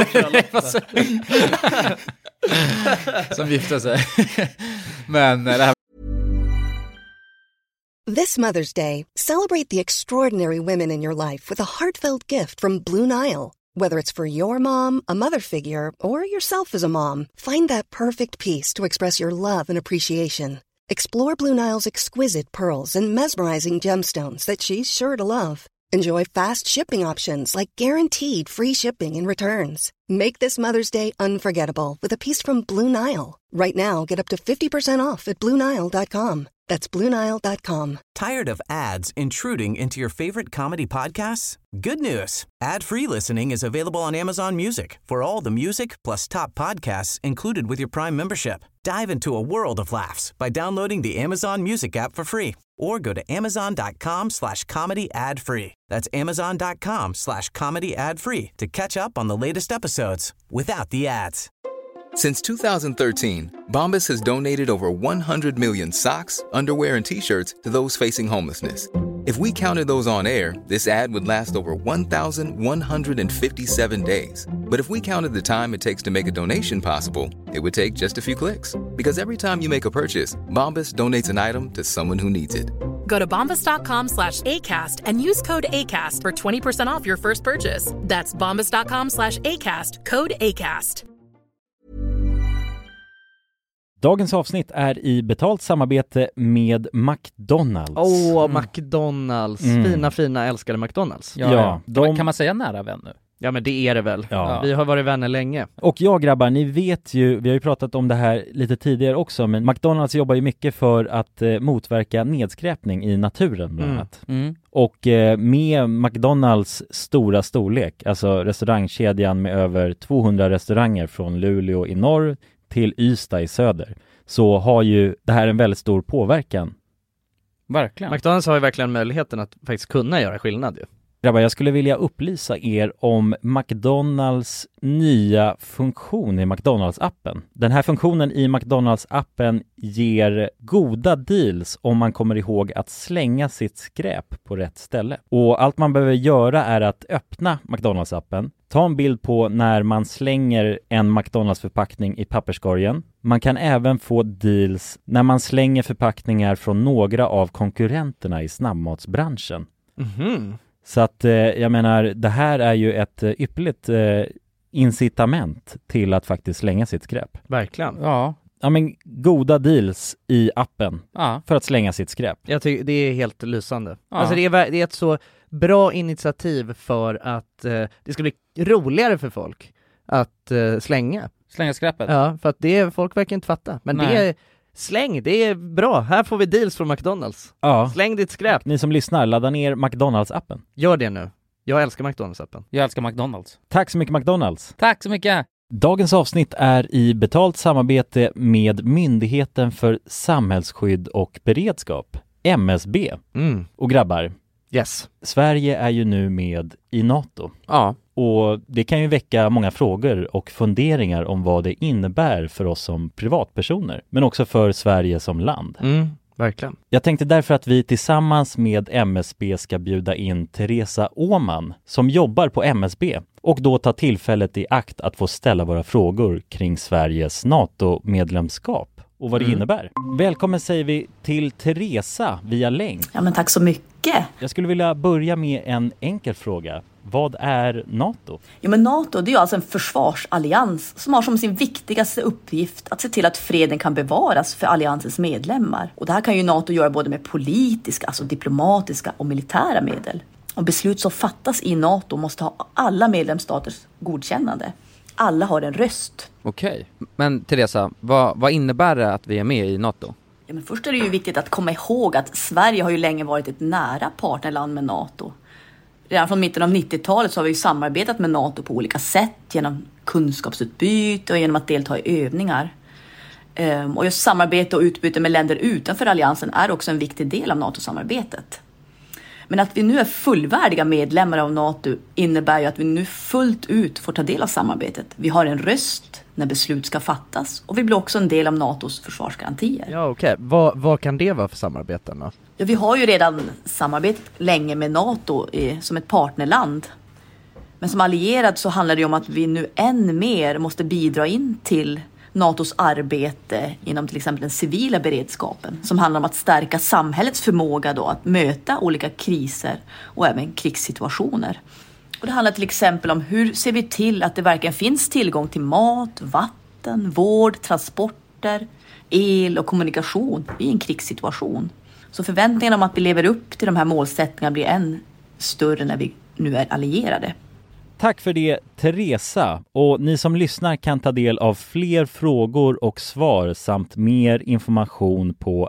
som gifte sig. Men det här... This Mother's Day, celebrate the extraordinary women in your life with a heartfelt gift from Blue Nile. Whether it's for your mom, a mother figure, or yourself as a mom, find that perfect piece to express your love and appreciation. Explore Blue Nile's exquisite pearls and mesmerizing gemstones that she's sure to love. Enjoy fast shipping options like guaranteed free shipping and returns. Make this Mother's Day unforgettable with a piece from Blue Nile. Right now, get up to fifty percent off at Blue Nile dot com. That's Blue Nile dot com. Tired of ads intruding into your favorite comedy podcasts? Good news. Ad-free listening is available on Amazon Music for all the music plus top podcasts included with your Prime membership. Dive into a world of laughs by downloading the Amazon Music app for free or go to amazon.com slash comedy ad free. That's amazon.com slash comedy ad free to catch up on the latest episodes without the ads. Since two thousand thirteen, Bombas has donated over one hundred million socks, underwear, and T-shirts to those facing homelessness. If we counted those on air, this ad would last over one thousand one hundred fifty-seven days. But if we counted the time it takes to make a donation possible, it would take just a few clicks. Because every time you make a purchase, Bombas donates an item to someone who needs it. Go to bombas.com slash ACAST and use code ACAST for twenty percent off your first purchase. That's bombas.com slash ACAST, code ACAST. Dagens avsnitt är i betalt samarbete med McDonalds. Åh, oh, McDonalds. Mm. Fina, fina, älskade McDonalds. Ja, Ja, de... de- Kan man säga nära vän nu? Ja, men det är det väl. Ja. Vi har varit vänner länge. Och ja, grabbar, ni vet ju, vi har ju pratat om det här lite tidigare också, men McDonalds jobbar ju mycket för att eh, motverka nedskräpning i naturen bland Mm. annat. Mm. Och eh, med McDonalds stora storlek, alltså restaurangkedjan med över tvåhundra restauranger från Luleå i norr till Ystad i söder, så har ju det här en väldigt stor påverkan. Verkligen. McDonalds har ju verkligen möjligheten att faktiskt kunna göra skillnad ju. Grabbar, jag skulle vilja upplysa er om McDonalds nya funktion i McDonalds-appen. Den här funktionen i McDonalds-appen ger goda deals om man kommer ihåg att slänga sitt skräp på rätt ställe. Och allt man behöver göra är att öppna McDonalds-appen, ta en bild på när man slänger en McDonalds-förpackning i papperskorgen. Man kan även få deals när man slänger förpackningar från några av konkurrenterna i snabbmatsbranschen. Mhm. Så att eh, jag menar, det här är ju ett eh, ypperligt eh, incitament till att faktiskt slänga sitt skräp. Verkligen. Ja. Ja, men goda deals i appen Ja. för att slänga sitt skräp. Jag tycker det är helt lysande. Ja. Alltså det är, ver- det är ett så bra initiativ för att eh, det ska bli roligare för folk att eh, slänga. Slänga skräpet. Ja, för att det är, folk verkar inte fatta. Men Nej. det är, släng, det är bra. Här får vi deals från McDonalds. Ja. Släng ditt skräp. Ni som lyssnar, ladda ner McDonalds-appen. Gör det nu. Jag älskar McDonalds-appen. Jag älskar McDonalds. Tack så mycket McDonalds! Tack så mycket! Dagens avsnitt är i betalt samarbete med Myndigheten för samhällsskydd och beredskap, M S B. Mm. Och grabbar, Yes. Sverige är ju nu med i NATO. Ja. Och det kan ju väcka många frågor och funderingar om vad det innebär för oss som privatpersoner, men också för Sverige som land. Mm, verkligen. Jag tänkte därför att vi tillsammans med M S B ska bjuda in Teresa Åman som jobbar på M S B och då ta tillfället i akt att få ställa våra frågor kring Sveriges NATO-medlemskap och vad det mm. innebär. Välkommen säger vi till Teresa via länk. Ja, men tack så mycket. Jag skulle vilja börja med en enkel fråga. Vad är NATO? Ja, men NATO det är alltså en försvarsallians som har som sin viktigaste uppgift att se till att freden kan bevaras för alliansens medlemmar. Och det här kan ju NATO göra både med politiska, alltså diplomatiska och militära medel. Och beslut som fattas i NATO måste ha alla medlemsstaters godkännande. Alla har en röst. Okej, men Teresa, vad, vad innebär det att vi är med i NATO? Ja, men först är det ju viktigt att komma ihåg att Sverige har ju länge varit ett nära partnerland med NATO. Redan från mitten av nittiotalet så har vi ju samarbetat med NATO på olika sätt genom kunskapsutbyte och genom att delta i övningar. Ehm, och just samarbete och utbyte med länder utanför alliansen är också en viktig del av NATO-samarbetet. Men att vi nu är fullvärdiga medlemmar av NATO innebär ju att vi nu fullt ut får ta del av samarbetet. Vi har en röst när beslut ska fattas och vi blir också en del av NATOs försvarsgarantier. Ja, okej. Okay. Vad, vad kan det vara för samarbeten då? Ja, vi har ju redan samarbetat länge med NATO i, som ett partnerland. Men som allierad så handlar det om att vi nu än mer måste bidra in till NATOs arbete inom till exempel den civila beredskapen som handlar om att stärka samhällets förmåga då att möta olika kriser och även krigssituationer. Och det handlar till exempel om hur ser vi till att det verkligen finns tillgång till mat, vatten, vård, transporter, el och kommunikation i en krigssituation. Så förväntningarna om att vi lever upp till de här målsättningarna blir än större när vi nu är allierade. Tack för det, Teresa. Och ni som lyssnar kan ta del av fler frågor och svar samt mer information på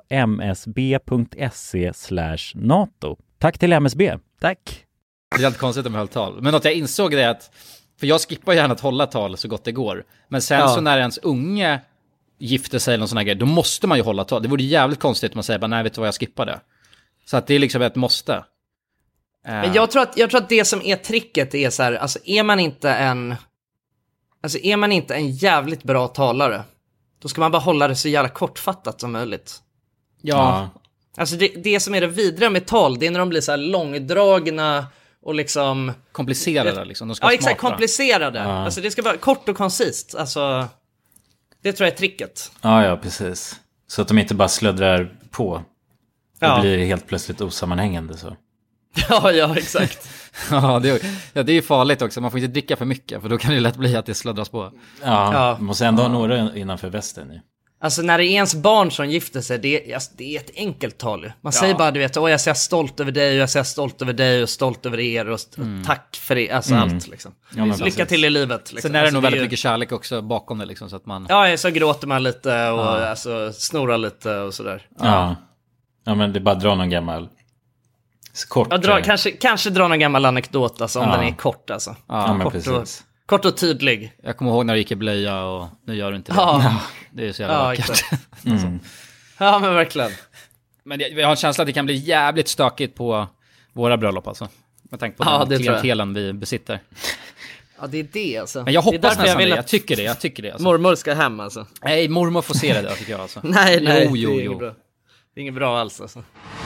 msb.se slash NATO. Tack till M S B. Tack. Det är helt konstigt om jag höll tal. Men något jag insåg är att, för jag skippar gärna att hålla tal så gott det går. Men sen ja. så när ens unge gifter sig eller någon sån här grej, då måste man ju hålla tal. Det vore jävligt konstigt om man säger bara, nej vet du vad, jag skippade. Så att det är liksom ett måste. Men jag tror att jag tror att det som är tricket är så här, alltså är man inte en alltså är man inte en jävligt bra talare, då ska man bara hålla det så jävla kortfattat som möjligt. Ja. ja. Alltså det, det som är det vidriga med tal, det är när de blir så här långdragna och liksom komplicerade liksom. De ska ja, exakt, smarta. komplicerade. Ja. Alltså det ska vara kort och koncist. Alltså det tror jag är tricket. Ja, ja, precis. Så att de inte bara slöddrar på och ja. blir helt plötsligt osammanhängande så. Ja, ja, exakt. ja, det är, ja, det är ju farligt också. Man får inte dricka för mycket, för då kan det lätt bli att det slöddras på. Ja, ja. måste ändå ha några innanför västen i. Alltså när det är ens barn som gifter sig, det är, alltså, det är ett enkelt tal. Man ja. säger bara, du vet, åh jag ser stolt över dig och jag ser stolt över dig och stolt över er och, mm. och tack för det, alltså mm. allt liksom. Ja, lycka precis. till i livet. Liksom. Sen är det alltså, nog väldigt det är... mycket kärlek också bakom det liksom, så att man... Ja, så gråter man lite och ja. alltså, snorar lite och sådär. Ja. ja, ja men det är bara att dra någon gammal... Kort, ja, dra, kanske, kanske dra någon gammal anekdot alltså, om ja. den är kort alltså. Ja, ja men kort, precis. och, kort och tydlig. Jag kommer ihåg när du gick i blöja och nu gör du inte det. Ja. Ja. Det är så jävla ja, vackert. mm. Ja, men verkligen. Men jag, jag har en känsla att det kan bli jävligt stökigt på våra bröllop alltså. Med tanke på ja, den klientelen vi besitter. Ja, det är det alltså. Men jag hoppas det nästan jag vill det. Att... Jag tycker det, jag tycker det. Alltså. Mormor ska hem alltså. Nej, mormor får se det där tycker jag alltså. nej, nej. Jo, jo, det är jo. Inget bra. Det är inget bra alls alltså.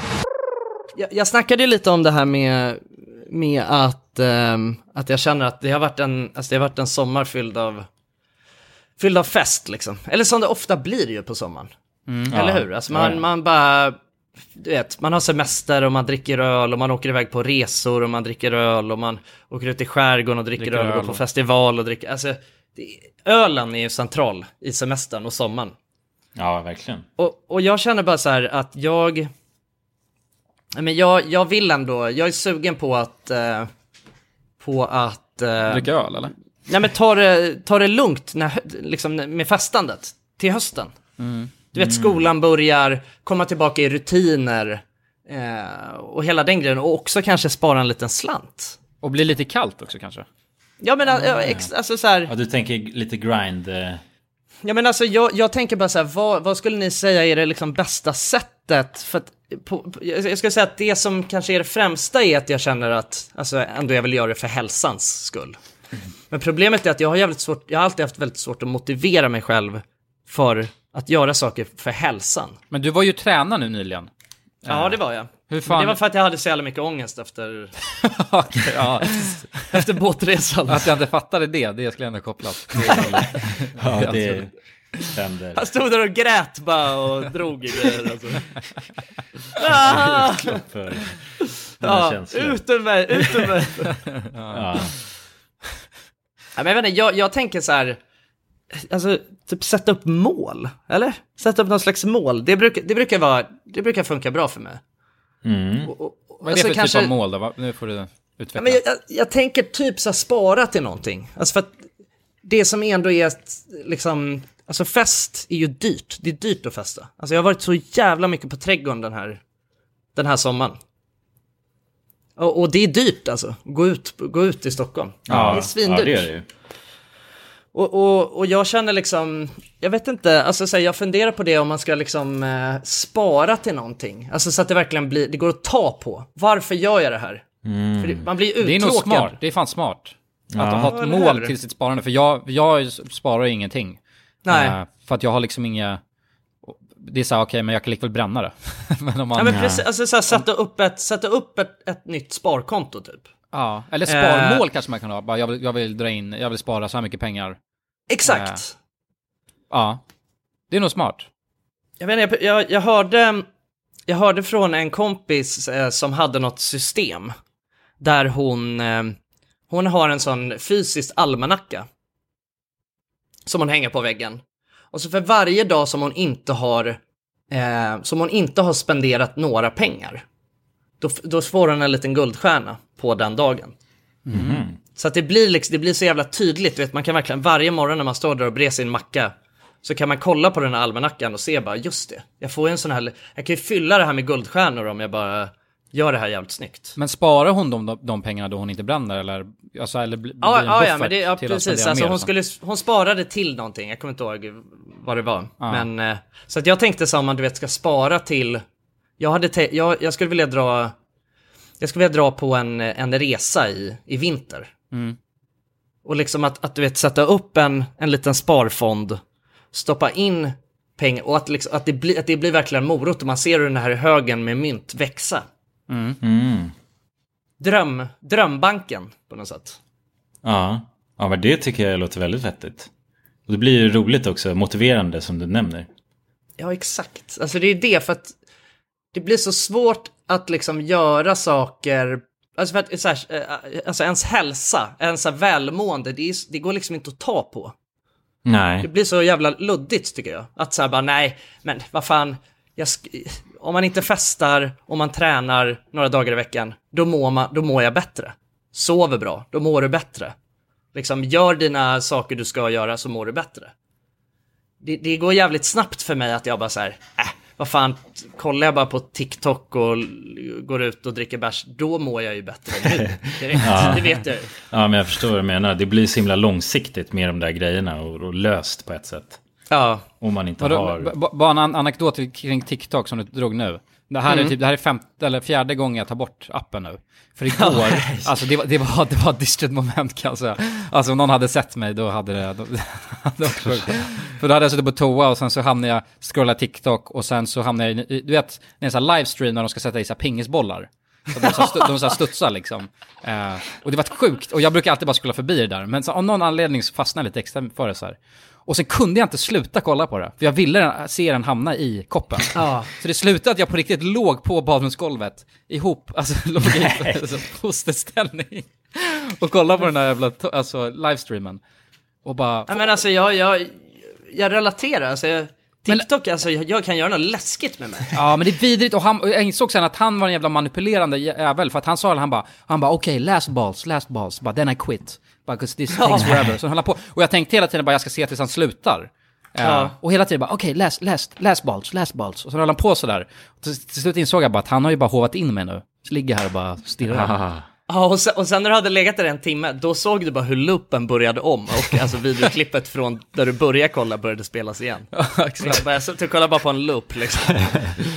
Jag, jag snackade ju lite om det här med, med att, um, att jag känner att det har varit en, alltså det har varit en sommar fylld av, fylld av fest liksom. Eller som det ofta blir ju på sommaren. Mm, Eller ja. hur? Alltså man, ja. man bara, du vet, man har semester och man dricker öl och man åker iväg på resor och man dricker öl och man åker ut i skärgården och dricker, dricker öl och går på festival och dricker, alltså det, ölen är ju central i semestern och sommaren. Ja, verkligen. Och, och jag känner bara så här att jag... Men jag, jag vill ändå, jag är sugen på att eh, på att eh, dricka öl eller? Nej men ta det, ta det lugnt när, liksom, med festandet till hösten. Mm. Du vet, skolan börjar komma tillbaka i rutiner eh, och hela den grejen, och också kanske spara en liten slant. Och bli lite kallt också kanske. Ja men mm. ex, alltså så här. Ja, du tänker lite grind. Eh. Ja men alltså jag, jag tänker bara så här, vad, vad skulle ni säga är det liksom bästa sättet sättet, för att på, jag ska säga att det som kanske är det främsta är att jag känner att alltså, ändå jag vill göra det för hälsans skull. Mm. Men problemet är att jag har jävligt svårt, jag har alltid haft väldigt svårt att motivera mig själv för att göra saker för hälsan. Men du var ju tränare nu nyligen. Ja, det var jag. Hur fan... Det var för att jag hade så jävla mycket ångest efter, okay, ja. efter båtresan. Att jag inte fattade det, det skulle jag ändå kopplat. Ja, det stämde. Han stod där och grät bara och drog i det. Alltså. Ah! För ja, ut ur mig, ut ur mig. Ja. Ja, men jag vet inte, jag, jag tänker så här, alltså typ sätta upp mål, eller? Sätta upp någon slags mål. Det brukar, det brukar vara, det brukar funka bra för mig. Mm. Och, och, Vad är det alltså, för kanske, typ av mål då? Nu får du utveckla. Ja, men jag, jag, jag tänker typ så här, spara till någonting. Alltså för att det som ändå är ett, liksom, alltså fest är ju dyrt. Det är dyrt att festa. Alltså jag har varit så jävla mycket på trädgården den här, den här sommaren. Och, och det är dyrt alltså. Gå ut, gå ut i Stockholm. Ja, det är svindyrt. Ja, det är det ju. Och, och, och jag känner liksom, jag vet inte, alltså så här, jag funderar på det om man ska liksom eh, spara till någonting. Alltså så att det verkligen blir, det går att ta på. Varför gör jag det här? Mm. För det, man blir uttråkad. Det är nog smart, det är fan smart. Ja. Att ha ett mål till sitt sparande. För jag, jag sparar ju ingenting. Nej. Uh, för att jag har liksom inga... Det är så här, okej, okay, men jag kan likväl bränna det. men om man, ja, men precis, alltså så här, sätta upp, ett, sätta upp ett, ett nytt sparkonto typ. Ja, eller sparmål uh, kanske man kan ha. Bara, jag, vill, jag vill dra in, jag vill spara så här mycket pengar. Exakt. Uh, ja, det är nog smart. Jag vet inte, jag, jag, jag hörde... Jag hörde från en kompis eh, som hade något system. Där hon... Eh, hon har en sån fysisk almanacka. Som hon hänger på väggen. Och så för varje dag som hon inte har... Eh, som hon inte har spenderat några pengar. Då, då får hon en liten guldstjärna på den dagen. Mm. Så att det blir, liksom, det blir så jävla tydligt. Vet, man kan verkligen varje morgon när man står där och brer sin macka. Så kan man kolla på den här almanackan och se bara, just det. Jag får en sån här... Jag kan ju fylla det här med guldstjärnor om jag bara gör det här jävligt snyggt. Men sparar hon de, de pengarna då hon inte bränner? Eller, alltså, eller blir ja, en ja, ja, men det, ja, precis. Alltså, hon, mer, skulle, hon sparade till någonting. Jag kommer inte ihåg vad det var. Ja. Men, eh, så att jag tänkte så om man du vet, ska spara till... Jag, hade te- jag, jag skulle vilja dra... Jag skulle vilja dra på en, en resa i, i vinter. Mm. Och liksom att, att du vet, sätta upp en, en liten sparfond... Stoppa in pengar och att, liksom, att, det blir, att det blir verkligen morot och man ser hur den här högen med mynt växa. Mm. Mm. Dröm, drömbanken på något sätt. Ja. Ja, men det tycker jag låter väldigt vettigt. Och det blir ju roligt också, motiverande som du nämner. Ja, exakt. Alltså det är det, för att det blir så svårt att liksom göra saker... Alltså, för att, så här, alltså ens hälsa, ens välmående, det, är, det går liksom inte att ta på. Nej. Det blir så jävla luddigt tycker jag. Att så här bara, nej, men vad fan, jag sk- om man inte festar, om man tränar några dagar i veckan, då mår, man, då mår jag bättre. Sover bra, då mår du bättre. Liksom, gör dina saker du ska göra så mår du bättre. Det, det går jävligt snabbt för mig att jag bara så här, äh, vad fan, kollar jag bara på TikTok och går ut och dricker bärs, då mår jag ju bättre nu. Direkt, ja. Det vet jag ju. Ja, men jag förstår vad du menar. Det blir så himla långsiktigt med de där grejerna och, och löst på ett sätt. Ja. Om man inte Vadå, har... b- bara en an- anekdot kring TikTok som du drog nu. Det här Mm. är typ, det här är femte eller fjärde gången jag tar bort appen nu. För igår, alltså det var, det var, det var ett dystert moment kan jag säga. Alltså om någon hade sett mig då hade det... Då, då, för då hade jag suttit på toa och sen så hamnade jag scrolla TikTok och sen så hamnade jag i, du vet, det är en sån här livestream när de ska sätta i så här pingisbollar. Så de så här, de så här studsar liksom. Eh, och det var sjukt, och jag brukar alltid bara scrolla förbi det där. Men så, av någon anledning så fastnade jag lite extra för det så här. Och sen kunde jag inte sluta kolla på det. För jag ville se den hamna i koppen. Ja. Så det slutade att jag på riktigt låg på badrumsgolvet ihop, alltså låg i alltså, fosterställning. Och kollade på den här jävla to- alltså, livestreamen. Och bara... Ja, men alltså jag, jag, jag relaterar. Alltså, jag, TikTok, men, alltså jag, jag kan göra något läskigt med mig. Ja, men det är vidrigt. Och, han, och jag insåg sen att han var en jävla manipulerande jävel. För att han sa det, han bara, han bara okej, okay, last balls, last balls. But then I quit. Because this takes forever. Så han höll på. Och jag tänkte hela tiden bara, jag ska se tills han slutar. Ja. Uh, och hela tiden bara, okej, okay, last, last, last balls, last balls. Och så höll han på sådär. Och till, till slut insåg jag bara att han har ju bara hovat in mig nu. Så ligger här och bara stirrar. Ja, och sen, och sen när du hade legat där en timme, då såg du bara hur loopen började om. Och alltså videoklippet från där du började kolla började spelas igen. Ja, exakt. Jag, bara, jag, jag kollade bara på en loop liksom.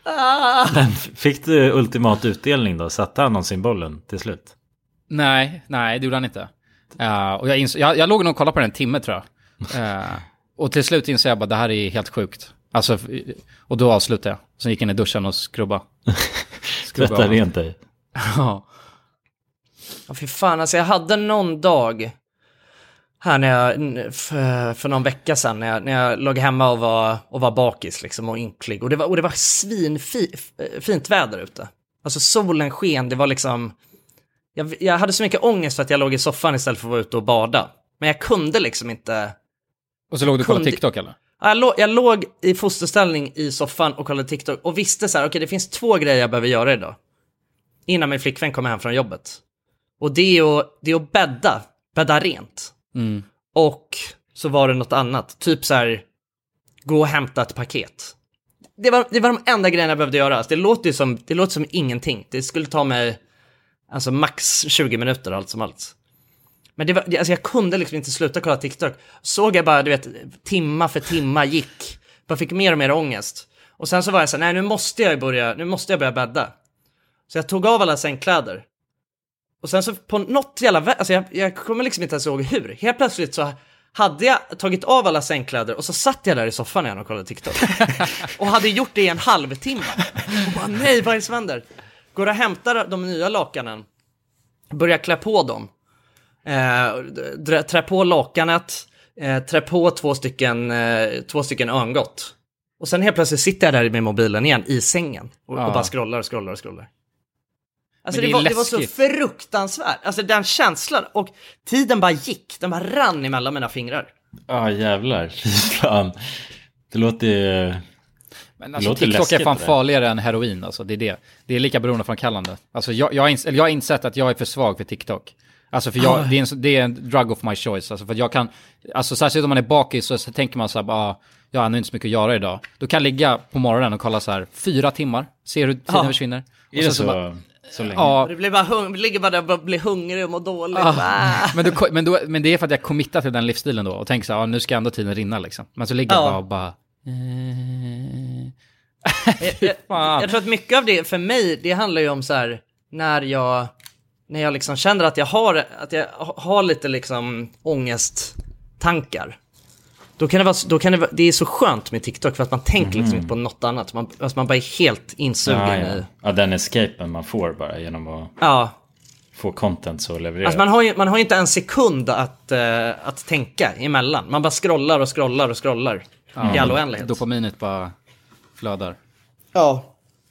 Men fick du ultimat utdelning då? Satte han någonsin bollen till slut? Nej, nej, det gjorde han inte. Uh, och jag, ins- jag, jag låg nog och kollade på den en timme tror jag. Uh, och till slut insåg jag bara, det här är helt sjukt. Alltså, och då avslutade jag. Så gick jag in i duschen och skrubba. Tvätta rent dig. Ja. Ja, fy fan, alltså jag hade någon dag här när jag, för, för någon vecka sedan, när jag, när jag låg hemma och var, och var bakis liksom och ynklig. Och det var, och det var svinfint väder ute. Alltså solen sken, det var liksom... Jag, jag hade så mycket ångest för att jag låg i soffan istället för att vara ute och bada. Men jag kunde liksom inte... Och så låg du och kollade TikTok eller? Jag, låg, jag låg i fosterställning i soffan och kollade TikTok och visste så här, okej, okay, det finns två grejer jag behöver göra idag. Innan min flickvän kommer hem från jobbet. Och det är att, det är att bädda, bädda rent. Mm. Och så var det något annat. Typ så här, gå och hämta ett paket. Det var, det var de enda grejerna jag behövde göra. Alltså det, låter ju som, det låter som ingenting. Det skulle ta mig alltså max tjugo minuter allt som allt. Men det var, alltså jag kunde liksom inte sluta kolla TikTok. Såg jag bara, du vet, timma för timma gick. Bara fick mer och mer ångest. Och sen så var jag så här, nej nu måste jag börja, nu måste jag börja bädda. Så jag tog av alla sängkläder. Och sen så på något jävla vä- alltså jag, jag kommer liksom inte ens ihåg hur. Helt plötsligt så hade jag tagit av alla sängkläder och så satt jag där i soffan igen och kollade TikTok. Och hade gjort det i en halvtimme. Och bara, nej, vad är det som händer? Går och hämtar de nya lakanen. Börjar klä på dem. Eh, trä på lakanet. Eh, trä på två stycken, eh, två stycken örngott. Och sen helt plötsligt sitter jag där med mobilen igen i sängen. Och, ja. och bara scrollar och scrollar och scrollar. Alltså det, det, var, det var så fruktansvärt. Alltså den känslan. Och tiden bara gick. Den bara rann emellan mina fingrar. Ja, ah, jävlar. Fan. Det låter ju... Men alltså, TikTok är fan farligare än heroin. Alltså, det är det. Det är lika beroendeframkallande. Alltså, jag, jag, har ins- eller jag har insett att jag är för svag för TikTok. Alltså, för jag, det, är en, det är en drug of my choice. Alltså, för jag kan... Alltså, särskilt om man är bakis så, så tänker man så här, ah, jag har inte så mycket att göra idag. Då kan jag ligga på morgonen och kolla så här, fyra timmar. Ser hur tiden ah. försvinner. Är det så? så bara, så länge? Ja. Det blir bara hung- ligger bara där och blir hungrig och mår dåligt. Ah. men, då, men, då, men det är för att jag committar till den livsstilen då. Och tänker så här, ah, nu ska ändå tiden rinna liksom. Men så ligger jag ja. bara och bara... jag, jag, jag tror att mycket av det för mig, det handlar ju om så här, när jag när jag liksom känner att jag har att jag har lite liksom ångesttankar. Då kan det vara då kan det vara, det är så skönt med TikTok för att man tänker mm. liksom inte på något annat. Man alltså man bara är helt insugen ja, ja. i. Ja, den escapen man får bara genom att ja. få content så leverera. Alltså man har ju man har ju inte en sekund att uh, att tänka emellan. Man bara scrollar och scrollar och scrollar. Mm. I all oändlighet. Dopaminet bara flödar. Ja.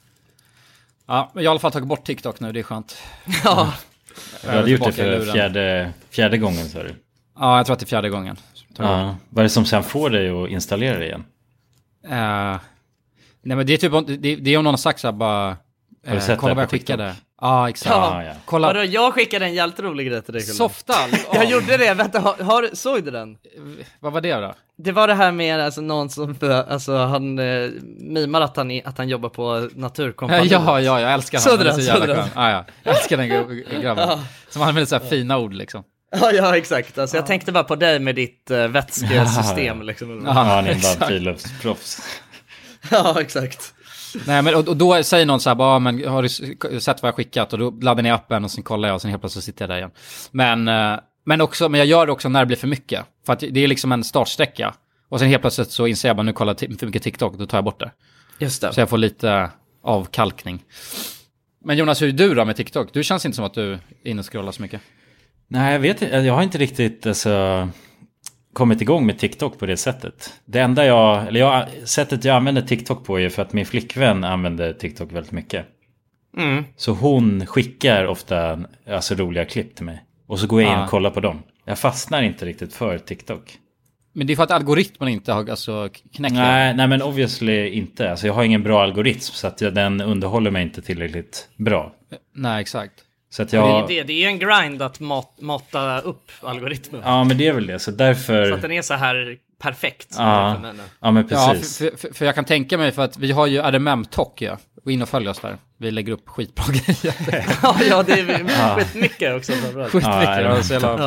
Ja, men jag har i alla fall tagit bort TikTok nu, det är skönt. Ja. Du hade gjort det för fjärde, fjärde gången, sa du? Ja, jag tror att det är fjärde gången. Ja. Vad är det som sen får dig att installera det igen? Uh, nej, men det är typ, det, det är om någon har sagt så här bara... Har du sett kolla det vad jag skickade. Ja, exakt. Ja, ja. Kolla. Vadå, jag skickade en jävligt rolig grej till dig. Softal. Jag gjorde det, vänta, har, har, såg du den? Vad var det då? Det var det här med alltså, någon som, alltså han eh, mimar att han, att han jobbar på Naturkompaniet. Ja, ja, jag älskar han. Såg du den? Så jävla skön. Ja, ja. Jag älskar den grabben. Ja. Som använder så här fina ord liksom. Ja, ja, exakt. Alltså, jag tänkte bara på dig med ditt uh, vätskesystem. Ja, liksom. ja, ni är bara friluftsproffs. Ja, exakt. Nej, men och, och då säger någon så här, bara, men har du sett vad jag skickat? Och då laddar ni appen och sen kollar jag och sen helt plötsligt sitter jag där igen. Men, uh, men, också, men jag gör det också när det blir för mycket. För att det är liksom en startsträcka. Och sen helt plötsligt så inser jag bara, nu kollar t- för mycket TikTok, då tar jag bort det. Just det. Så jag får lite avkalkning. Men Jonas, hur är du då med TikTok? Du känns inte som att du är inne och scrollar så mycket. Nej, jag vet inte. Jag har inte riktigt alltså, kommit igång med TikTok på det sättet. Det enda jag, eller jag, sättet jag använder TikTok på är för att min flickvän använder TikTok väldigt mycket. Mm. Så hon skickar ofta alltså, roliga klipp till mig. Och så går jag in och kollar på dem. Jag fastnar inte riktigt för TikTok. Men det är för att algoritmen inte har alltså, knäckt. Nej, nej, men obviously inte. Alltså, jag har ingen bra algoritm så att jag, den underhåller mig inte tillräckligt bra. Nej, exakt. Så att jag... det, är det, det är ju en grind att mat, mata upp algoritmen. Ja, men det är väl det. Så därför... Så att den är så här perfekt. Ja, ja men precis. Ja, för, för, för jag kan tänka mig för att vi har ju R M M-talk, ja. Gå in och följ oss där. Vi lägger upp skitbra grejer. ja, ja, det är skitmycket också. Skitmycket. Ja, ja, så jävla... ja.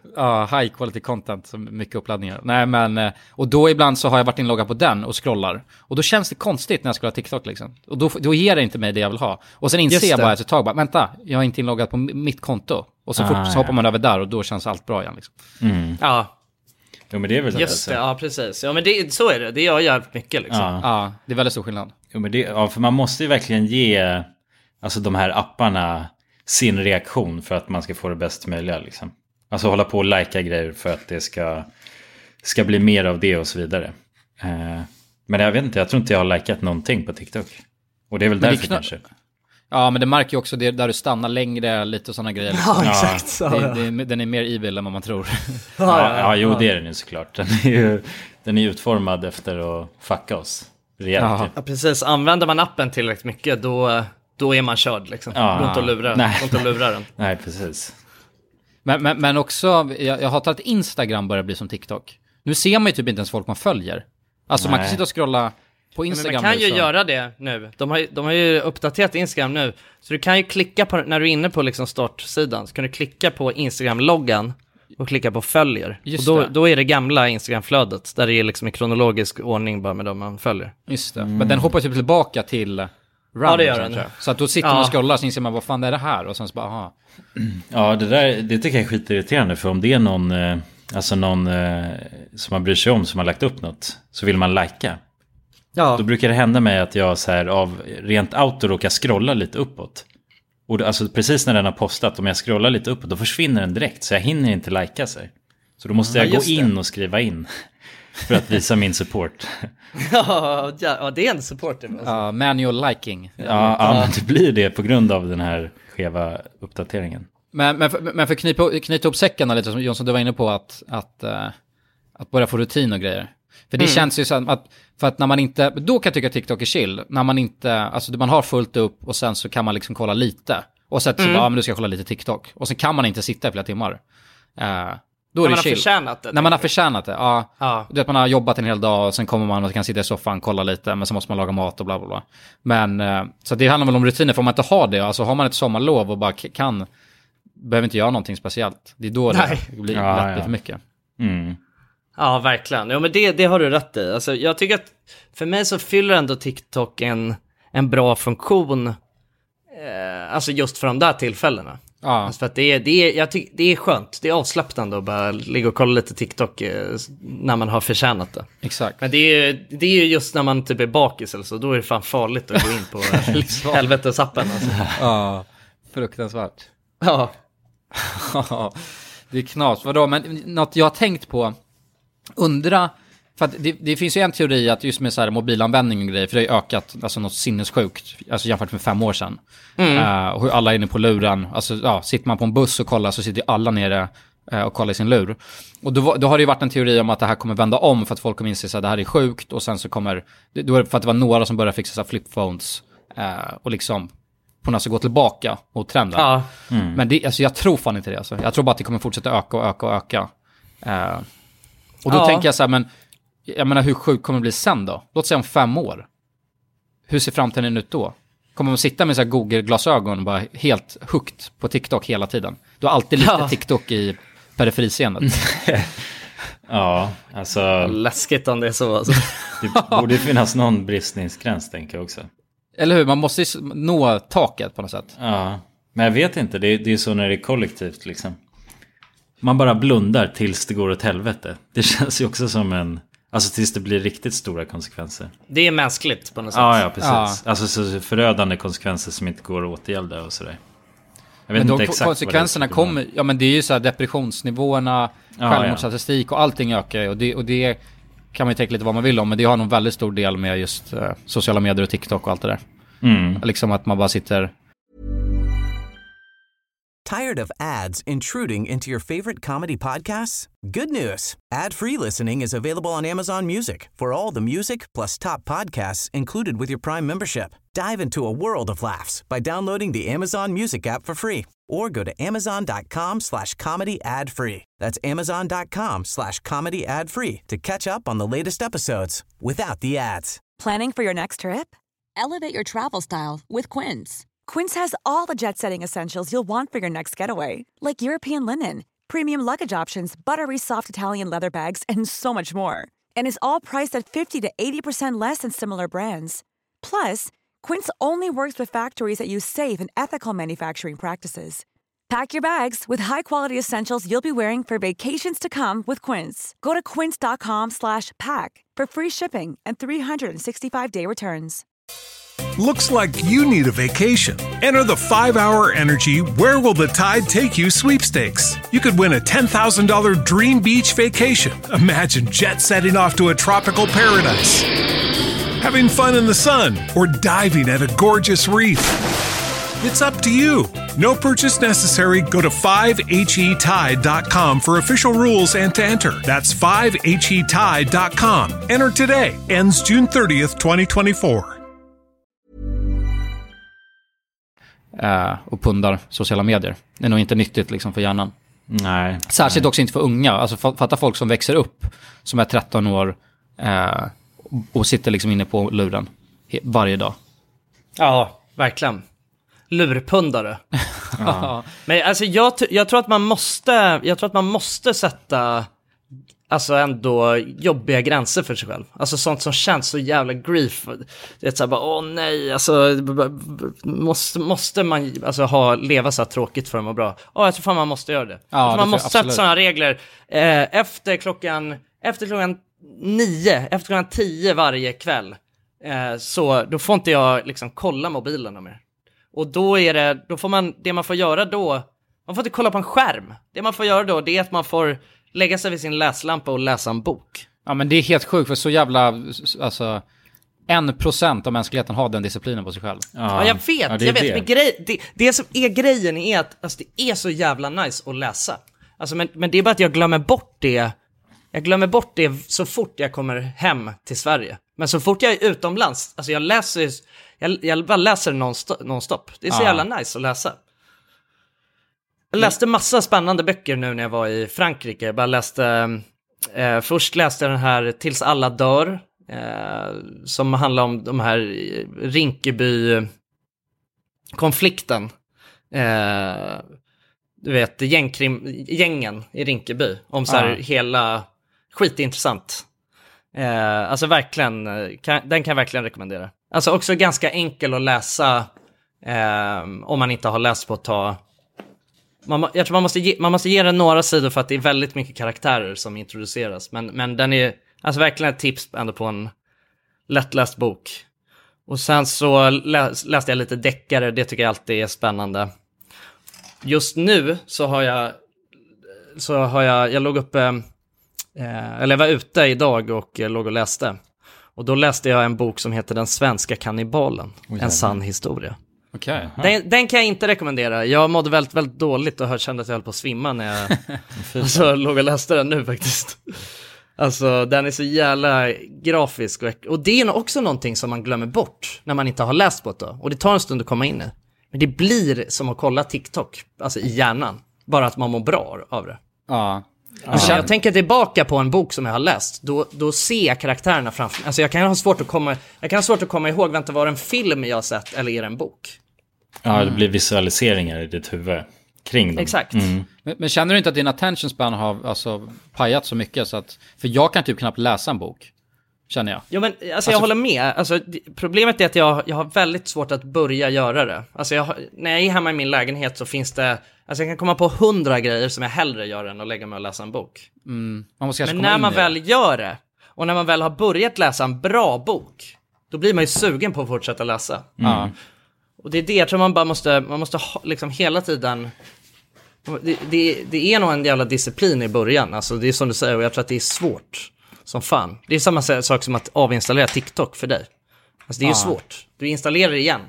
Ja, high quality content, så mycket uppladdningar. Nej men, och då ibland så har jag varit inloggad på den och scrollar. Och då känns det konstigt när jag scrollar TikTok liksom. Och då, då ger det inte mig det jag vill ha. Och sen inser jag bara efter ett tag, bara, vänta, jag är inte inloggad på mitt konto. Och så, ah, fort, så hoppar man över där och då känns allt bra igen liksom. Mm. Ja. Jo men det är väl just det, ja precis. Ja men det, så är det, det gör jävligt mycket liksom. Ja. ja, det är väldigt stor skillnad. Jo men det, ja för man måste ju verkligen ge alltså de här apparna sin reaktion för att man ska få det bäst möjliga liksom. Alltså hålla på och likea grejer för att det ska, ska bli mer av det och så vidare. Eh, men jag vet inte, jag tror inte jag har likat någonting på TikTok. Och det är väl men därför kna- kanske. Ja, men det märker ju också det där du stannar längre, lite och sådana grejer. Liksom. Ja, exakt. Ja, det, det, den är mer evil än vad man tror. Ja, ja, ja, jo det är den ju såklart. Den är ju den är utformad efter att fucka oss. Rejält. Ja. Ja, precis. Använder man appen tillräckligt mycket, då, då är man körd liksom. Ja, Gå inte och lura, nej, gå inte och lura den. Nej, precis. Men, men, men också, jag, jag hatar att Instagram börjar bli som TikTok. Nu ser man ju typ inte ens folk man följer. Alltså nej. Man kan sitta och scrolla på Instagram. Men man kan ju så. göra det nu. De har, de har ju uppdaterat Instagram nu. Så du kan ju klicka på, när du är inne på liksom startsidan, så kan du klicka på Instagram-loggan och klicka på följer. Just och då, då är det gamla Instagram-flödet, där det är liksom i kronologisk ordning bara med dem man följer. Just det, mm. Men den hoppar typ tillbaka till run. Ja, det gör den. Så att då sitter man ja. och scrollar, så inser man, vad fan är det här? Och sen så bara, aha. Ja, det där, det tycker jag är skitirriterande, för om det är någon, eh, alltså någon eh, som man bryr sig om, som har lagt upp något, så vill man likea. Ja. Då brukar det hända mig att jag så här, av rent auto råkar scrolla lite uppåt. Och då, alltså precis när den har postat, om jag scrollar lite uppåt, då försvinner den direkt, så jag hinner inte likea sig. Så då måste jag ja, gå in och skriva in för att visa min support. Ja, ja, det är en support. Alltså. Ja, manual liking. Ja, ja, ja, men det blir det på grund av den här skeva uppdateringen. Men, men, för, men för att knyta, knyta upp säckarna lite, som Jonsson, du var inne på, att, att, uh, att börja få rutin och grejer. För det mm. känns ju så att, för att när man inte, då kan jag tycka att TikTok är chill. När man inte, alltså man har fullt upp och sen så kan man liksom kolla lite. Och sen så mm. bara, ja men du ska kolla lite TikTok. Och sen kan man inte sitta i flera timmar. Uh, Då är när det chill. Förtjänat det. När man har förtjänat det, ja. ja. Du vet, man har jobbat en hel dag och sen kommer man och kan sitta i soffan, kolla lite, men så måste man laga mat och bla bla bla. Men, uh, så det handlar väl om rutiner, för om man inte har det, alltså har man ett sommarlov och bara kan, behöver inte göra någonting speciellt. Det är då Nej. det blir ja, lätt ja. för mycket. Mm. Ja, verkligen. Ja, men det, det har du rätt i. Alltså, jag tycker att för mig så fyller ändå TikTok en, en bra funktion. Eh, alltså just för de där tillfällena. Ja. Alltså för att det är, det, är, jag tycker, det är skönt. Det är avslappnande att bara ligga och kolla lite TikTok eh, när man har förtjänat det. Exakt. Men det är, det är ju just när man typ är bakis eller så. Då är det fan farligt att gå in på helvetesappen. Alltså. Ja, fruktansvärt. Ja. Det är knas. Vadå? Men något jag har tänkt på, undra, för att det, det finns ju en teori att just med så här mobilanvändning och grejer, för det har ökat alltså något sinnessjukt, alltså jämfört med fem år sedan. Mm. Uh, hur alla är inne på luren, alltså ja, sitter man på en buss och kollar så sitter alla nere uh, och kollar i sin lur. Och då, då har det ju varit en teori om att det här kommer vända om, för att folk kommer inse så här, det här är sjukt, och sen så kommer, då är det för att det var några som började fixa så här flipphones uh, och liksom på något sätt gå tillbaka mot trenden. Ja. Mm. Men det, alltså, jag tror fan inte det. Alltså. Jag tror bara att det kommer fortsätta öka och öka och öka. Uh, och då ja. tänker jag så här, men jag menar, hur sjukt kommer det bli sen då? Låt säga om fem år. Hur ser framtiden ut då? Kommer man sitta med så här Google-glasögon och bara helt hooked på TikTok hela tiden? Du har alltid lite ja. TikTok i periferiscenen. Ja, alltså... Läskigt om det är så. Alltså. Det borde finnas någon bristningsgräns, tänker jag också. Eller hur? Man måste nå taket på något sätt. Ja, men jag vet inte. Det är, det är så när det är kollektivt liksom. Man bara blundar tills det går åt helvete. Det känns ju också som en... Alltså tills det blir riktigt stora konsekvenser. Det är mänskligt på något sätt. Ja, ja, precis. Ja. Alltså så förödande konsekvenser som inte går att åtgärda och sådär. Jag vet men inte de exakt konsekvenserna kommer... Ja, men det är ju så här depressionsnivåerna, ja, självmordsstatistik och allting ökar. Och det, och det kan man ju tänka lite vad man vill om. Men det har nog väldigt stor del med just uh, sociala medier och TikTok och allt det där. Mm. Liksom att man bara sitter... Tired of ads intruding into your favorite comedy podcasts? Good news. Ad-free listening is available on Amazon Music for all the music plus top podcasts included with your Prime membership. Dive into a world of laughs by downloading the Amazon Music app for free or go to amazon.com slash comedy ad free. That's amazon.com slash comedy ad free to catch up on the latest episodes without the ads. Planning for your next trip? Elevate your travel style with Quince. Quince has all the jet-setting essentials you'll want for your next getaway, like European linen, premium luggage options, buttery soft Italian leather bags, and so much more. And is all priced at fifty to eighty percent less than similar brands. Plus, Quince only works with factories that use safe and ethical manufacturing practices. Pack your bags with high-quality essentials you'll be wearing for vacations to come with Quince. Go to quince.com slash pack for free shipping and three sixty-five day returns. Looks like you need a vacation. Enter the five hour Energy Where Will the Tide Take You sweepstakes. You could win a ten thousand dollars dream beach vacation. Imagine jet setting off to a tropical paradise, having fun in the sun, or diving at a gorgeous reef. It's up to you. No purchase necessary. Go to five H E tide dot com for official rules and to enter. That's five H E tide dot com. Enter today. Ends June thirtieth, twenty twenty-four. Uh, och pundar sociala medier. Det är nog inte nyttigt liksom för hjärnan. Nej. Särskilt nej. också inte för unga. Alltså fatta folk som växer upp som är tretton år uh, och sitter liksom inne på luren varje dag. Ja, verkligen. Lurpundare. Ja. Men alltså jag, jag tror att man måste jag tror att man måste sätta alltså ändå jobbiga gränser för sig själv. Alltså sånt som känns så jävla grief. Det är så här bara åh nej, alltså måste måste man alltså ha leva så här tråkigt för att må bra. Ja, jag tror fan man måste göra det. Ja, man det måste absolut. sätta såna regler eh, efter klockan efter klockan nio, efter klockan tio varje kväll. Eh, så då får inte jag liksom kolla mobilen mer. Och då är det, då får man, det man får göra då, man får inte kolla på en skärm. Det man får göra då, det är att man får lägga sig vid sin läslampa och läsa en bok. Ja, men det är helt sjukt för så jävla, alltså, en procent av mänskligheten har den disciplinen på sig själv. Ja, ja jag vet, ja, jag vet. Det. Men grej, det, det som är grejen är att alltså, det är så jävla nice att läsa. Alltså, men, men det är bara att jag glömmer bort det. Jag glömmer bort det så fort jag kommer hem till Sverige. Men så fort jag är utomlands, alltså jag läser, jag, jag bara läser nonstop. nonstop. Det är så ja. jävla nice att läsa. Jag läste massa spännande böcker nu när jag var i Frankrike. Jag bara läste, eh, först läste jag den här Tills alla dör. Eh, som handlar om de här Rinkeby-konflikten. Eh, du vet, gängkrim, gängen i Rinkeby. Om så här ja. hela, skitintressant. Eh, alltså verkligen, kan, den kan jag verkligen rekommendera. Alltså också ganska enkel att läsa eh, om man inte har läst på att ta... Man, jag tror man måste, ge, man måste ge den några sidor för att det är väldigt mycket karaktärer som introduceras. Men, men den är alltså verkligen ett tips ändå på en lättläst bok. Och sen så läs, läste jag lite deckare, det tycker jag alltid är spännande. Just nu så har jag, så har jag, jag låg uppe, eh, eller jag var ute idag och eh, låg och läste. Och då läste jag en bok som heter Den svenska kannibalen, oh, en sann historia. Okay. Den, den kan jag inte rekommendera. Jag mådde väldigt, väldigt dåligt och kände att jag höll på att svimma när jag alltså, låg och läste den nu faktiskt. Alltså den är så jävla grafisk. Och, och det är också någonting som man glömmer bort när man inte har läst på det då. Och det tar en stund att komma in i. Men det blir som att kolla TikTok, alltså i hjärnan. Bara att man mår bra av det. Ja. Alltså, jag tänker tillbaka på en bok som jag har läst. Då, då ser jag karaktärerna framför mig. Alltså jag kan ha svårt att komma, jag kan ha svårt att komma ihåg, vänta, var det en film jag har sett eller är det en bok? Ja, det blir visualiseringar i ditt huvud kring dem. Exakt. Mm. Men, men känner du inte att din attention span har alltså, pajat så mycket så att... För jag kan typ knappt läsa en bok, känner jag. Jo, men alltså, alltså jag håller med. Alltså, problemet är att jag, jag har väldigt svårt att börja göra det. Alltså jag, när jag är hemma i min lägenhet så finns det... Alltså jag kan komma på hundra grejer som jag hellre gör än att lägga mig och läsa en bok. Mm. Man måste men när man väl det. gör det, och när man väl har börjat läsa en bra bok, då blir man ju sugen på att fortsätta läsa. Mm. Och det är det, jag tror man bara måste, man måste ha, liksom hela tiden... Det, det, det är nog en jävla disciplin i början. Alltså det är som du säger, och jag tror att det är svårt som fan. Det är samma sak som att avinstallera TikTok för dig. Alltså det är ju ja. svårt. Du installerar det igen.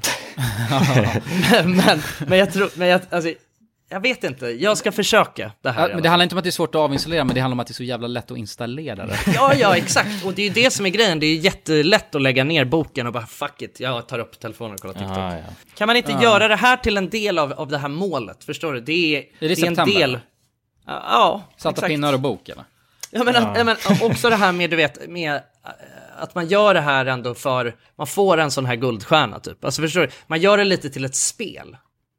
men, men, men jag tror... Men jag, alltså, jag vet inte, jag ska försöka det här. Ja, men det handlar inte om att det är svårt att avinstallera, men det handlar om att det är så jävla lätt att installera det. ja, ja, exakt. Och det är ju det som är grejen. Det är jättelätt att lägga ner boken och bara fuck it, jag tar upp telefonen och kollar TikTok. Ah, ja. Kan man inte ah. göra det här till en del av, av det här målet? Förstår du? Det är, är, det det är en del... Ja, Salta exakt. pinnar och bok, eller? Ja, men, ja. men också det här med, du vet, med... att man gör det här ändå för... Man får en sån här guldstjärna, typ. Alltså, förstår du? Man gör det lite till ett spel.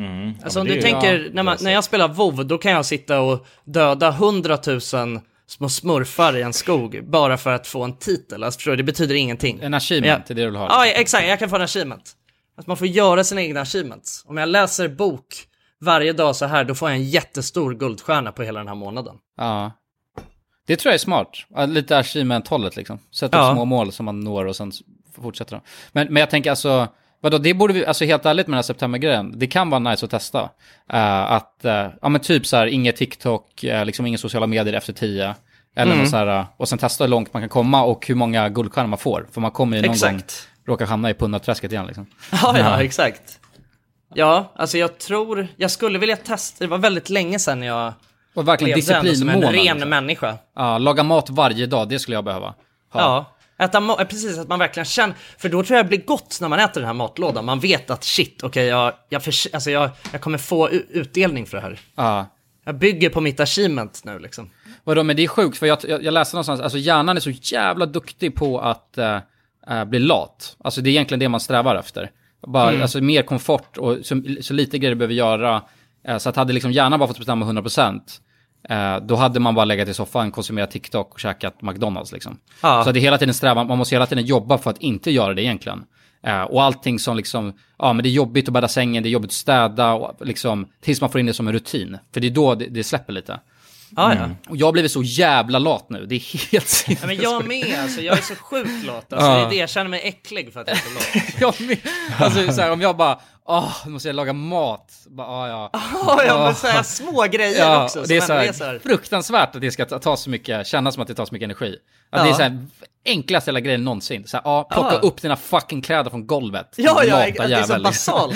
Mm. Alltså om du tänker, ja, när, man, när jag spelar WoW, då kan jag sitta och döda hundratusen små smurfar i en skog bara för att få en titel. Alltså förstår du, det betyder ingenting. En achievement, det är det du vill ha. Ja, exakt, jag kan få en achievement. Att man får göra sina egna achievements. Om jag läser bok varje dag så här, då får jag en jättestor guldstjärna på hela den här månaden. Ja. Det tror jag är smart. Lite achievement-hållet liksom. Sätta upp ja. små mål som man når och sen fortsätter de. Men, men jag tänker alltså, vadå, det borde vi, alltså helt ärligt med den här septembergrejen, det kan vara nice att testa. Uh, att, uh, ja men typ så här, inget TikTok, uh, liksom inga sociala medier efter tio. Eller mm. så här, uh, och sen testa hur långt man kan komma och hur många guldstjärnor man får. För man kommer ju någon exakt. gång råka hamna i pundarträsket igen liksom. Ja, ja, ja, exakt. Ja, alltså jag tror, jag skulle vilja testa, det var väldigt länge sedan jag och verkligen disciplinmål som en ren liksom. människa. Ja, laga mat varje dag, det skulle jag behöva ha. Ja, äta, precis, att man verkligen känner, för då tror jag det blir gott när man äter den här matlådan. Man vet att shit, okej, okay, jag, jag, alltså jag, jag kommer få utdelning för det här. Ja. Jag bygger på mitt achievement nu liksom. Vadå, men det är sjukt, för jag, jag, jag läste någonstans, alltså hjärnan är så jävla duktig på att uh, uh, bli lat. Alltså det är egentligen det man strävar efter. Bara, mm. alltså mer komfort och så, så lite grejer du behöver göra. Uh, så att hade liksom hjärnan bara fått bestämma hundra procent, uh, då hade man bara legat i soffan, konsumerat TikTok och käkat McDonalds liksom. Ja. Så det är hela tiden strävan, man måste hela tiden jobba för att inte göra det egentligen. Uh, och allting som liksom, ja men det är jobbigt att bädda sängen, det är jobbigt att städa och liksom, tills man får in det som en rutin. För det är då det, det släpper lite. Ah, mm. Och jag har blivit så jävla lat nu. Det är helt sinnessjukt. Ja, men jag med, alltså, jag är så sjukt lat. Alltså, ah. det är det, jag känner mig äcklig för att jag är så lat. Jag med. Alltså så här, om jag bara, åh, nu måste jag laga mat. Bara, ah, ja. Ah, ja, men så här små grejer ja, också. Det är så här, är så här fruktansvärt att det ska ta, ta så mycket, kännas som att det tar så mycket energi. Att ja. Det är så här enklaste hela grejen någonsin. Så här, ah, plocka ah. upp dina fucking kläder från golvet. Ja, ja, det är jävel. Så basalt.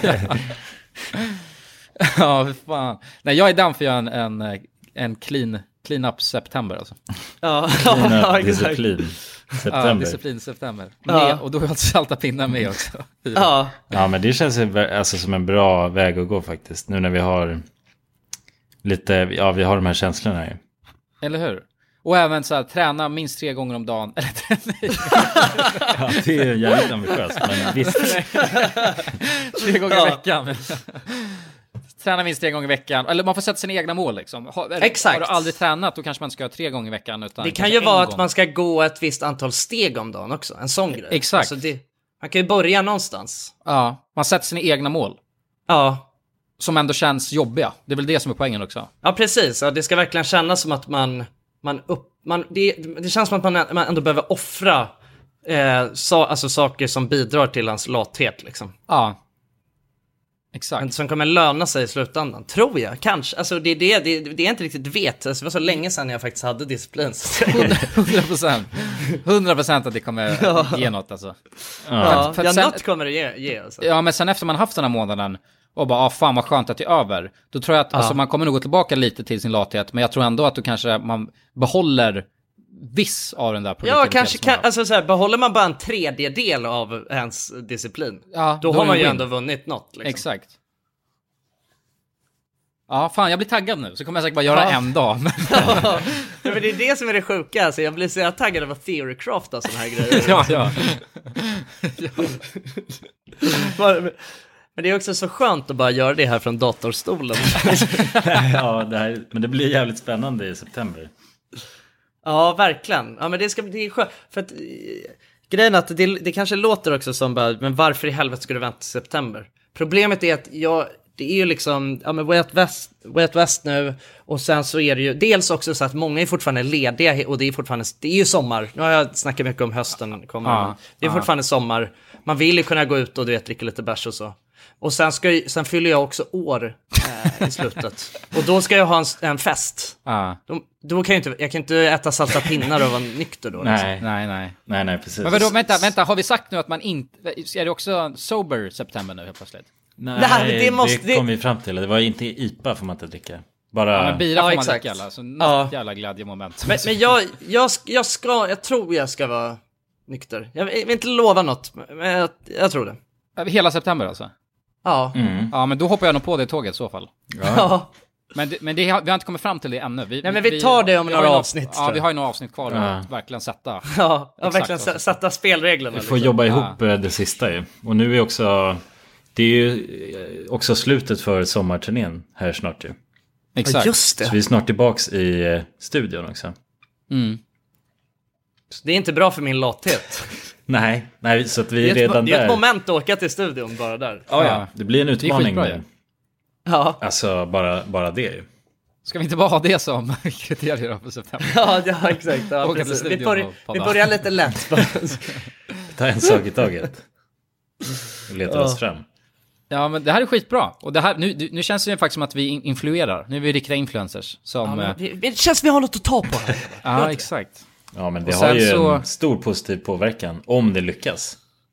Ja, fan. Nej, jag är down för en, en, en clean, clean up september alltså. Ja, clean ja, up disciplin september. Ja, disciplin september. Ja. Med, och då har jag salta pinnar med också. Ja. Ja, men det känns alltså som en bra väg att gå faktiskt. Nu när vi har lite, ja vi har de här känslorna ju. Eller hur? Och även så här, träna minst tre gånger om dagen. Eller ja, det är jävligt ambitiöst, men visst. tre gånger i veckan. Träna minst tre gånger i veckan. Eller man får sätta sina egna mål liksom. Har, Exakt. Har du aldrig tränat, då kanske man ska göra tre gånger i veckan. Utan det kan ju vara att man ska gå ett visst antal steg om dagen också. En sån grej. Exakt. Alltså det, man kan ju börja någonstans. Ja, man sätter sina egna mål. Ja. Som ändå känns jobbiga. Det är väl det som är poängen också. Ja, precis. Ja, det ska verkligen kännas som att man... man, upp, man det, det känns som att man, man ändå behöver offra eh, så, alltså saker som bidrar till hans lathet liksom. Ja. Exakt. Men som kommer löna sig i slutändan, tror jag, kanske. Alltså det är det, det, det är inte riktigt vet. Alltså, det var så länge sedan jag faktiskt hade disciplin. hundra procent. hundra procent att det kommer ja. ge något alltså. Ja, för, för ja sen, något kommer det ge, ge alltså. Ja, men sen efter man haft den här månaden och bara, ah, fan vad skönt att det är över. Då tror jag att ja. alltså, man kommer nog gå tillbaka lite till sin lathet. Men jag tror ändå att du kanske, man behåller viss av den där produktiviteten. Ja, kanske, kan, alltså så här, behåller man bara en tredjedel av ens disciplin, ja, då, då har man ju win. ändå vunnit något. Liksom. Exakt. Ja, fan, jag blir taggad nu. Så kommer jag säkert bara göra ja. en dag. Men... ja, men det är det som är det sjuka. Alltså, jag blir så taggad av att theorycrafta och såna här grejer. ja, ja. ja. Men det är också så skönt att bara göra det här från datorstolen. ja, det här, men det blir jävligt spännande i september. Ja, verkligen. Ja, men det ska bli skönt. För att grejen är att det, det kanske låter också som bara, men varför i helvete ska du vänta till september? Problemet är att jag, det är ju liksom, ja men Way Out West, Way Out West nu, och sen så är det ju dels också så att många är fortfarande lediga och det är fortfarande, det är ju sommar. Nu har jag snackat mycket om hösten kommer. Ja, det är ja. fortfarande sommar. Man vill ju kunna gå ut och du vet, dricka lite bärs och så. Och sen, ska, sen fyller jag också år eh, i slutet. Och då ska jag ha en, en fest. Ah. Då, då kan jag inte, jag kan inte äta salta pinnar och vara nykter då. Nej, liksom. nej, nej. Nej, nej, precis. Men vadå, vänta, vänta, har vi sagt nu att man inte... Är det också sober september nu helt plötsligt? Nej, nej det, måste, det kom vi fram till. Det var inte I P A får man inte dricka. Bara... Ja, men bira ja, får man exakt. dricka alla. Så något ja. jävla glädjemoment. Men, men jag, jag, jag ska, jag tror jag ska vara nykter. Jag vill inte lova något, men jag, jag tror det. Hela september alltså? Ja. Mm. Ja, men då hoppar jag nog på det tåget i så fall. Ja. ja. Men, det, men det, vi har inte kommit fram till det ännu. Vi, Nej, men vi tar det om vi, några vi avsnitt. Ja, vi har ju några avsnitt kvar ja. att verkligen sätta. Ja, ja verkligen sätta spelreglerna. Vi får liksom. jobba ihop ja. det sista ju. Och nu är också, Det är ju också slutet för sommarturnén här snart ju. Exakt. Just det. Så vi är snart tillbaks i studion också. Mm. Det är inte bra för min lathet. Nej, nej, så att vi är, det är redan ett, det är där. ett moment att åka till studion bara där. Ja, ja. Det blir en utmaning skitbra, nu. Ja. Alltså, bara, bara det ju. Ska vi inte bara ha det som kriterier på september? Ja, ja exakt. Ja, Åka till precis. Vi, studion börjar, och vi podda. börjar lite lätt. Ta en sak i taget. Och leta Ja. oss fram. Ja, men det här är skitbra. Och det här, nu, nu känns det ju faktiskt som att vi in- influerar. Nu är vi riktiga influencers. Som, Ja, men eh, det, det känns som vi har något att ta på här. ja exakt. Ja, men det Och har sen ju så- en stor positiv påverkan om det lyckas.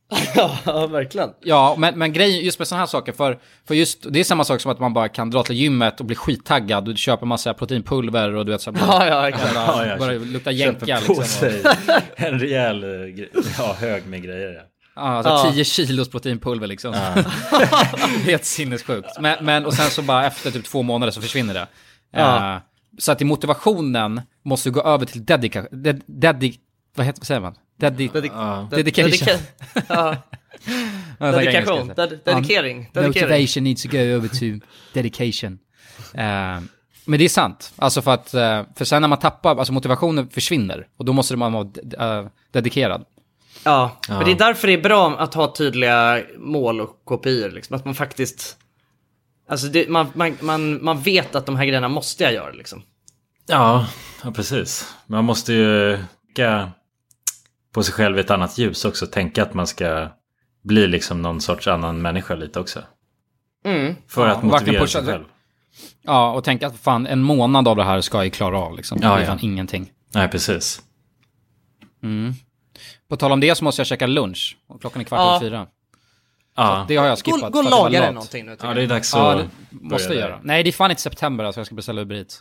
Ja, verkligen. Ja, men, men grejen just med sådana här saker, för, för just, det är samma sak som att man bara kan dra till gymmet och bli skittaggad och du köper massa proteinpulver och du vet så här, Ja, ja, exakt. bara, Ja, ja, bara lukta jänka Köper på liksom. sig en rejäl eh, gre- ja, hög med grejer. Ja. Ja, alltså Ja. tio kilos proteinpulver liksom. Ja. Helt sinnessjukt. Men, men, och sen så bara efter typ två månader så försvinner det. Ja. Eh, så att i motivationen måste du gå över till dedica, ded, dedi, vad heter vad säger man? Dedi, Dedi- dedication. Dedica- ja. Jag snackar Dedikation. engelska. Ded- dedikering. Ja, Dedikering. motivation needs to go over to dedication. Eh, men det är sant. Alltså för att, eh, för sen när man tappar, alltså motivationen försvinner. Och då måste man vara de- eh, dedikerad. Ja, Ja. men det är därför det är bra att ha tydliga mål och kopior. Liksom. Att man faktiskt... Alltså det, man, man, man, man vet att de här grejerna måste jag göra liksom. Ja, ja, precis. Man måste ju tänka på sig själv i ett annat ljus också. Tänka att man ska bli liksom någon sorts annan människa lite också. Mm. För Ja, att och verkligen motivera pusha sig det. själv. Ja, och tänka att fan, en månad av det här ska jag klara av liksom. Ja, det är ja. fan ingenting. Nej, precis. Mm. På tal om det så måste jag käka lunch. Och klockan är kvart Ja. över fyra. Ja, Det har jag skippat. Gå, gå och för att jag var laga dig lat. någonting nu. tycker ja jag. det är dags Ja, att det måste börja jag där. göra. Nej, det är fan inte september alltså jag ska beställa Uber Eats.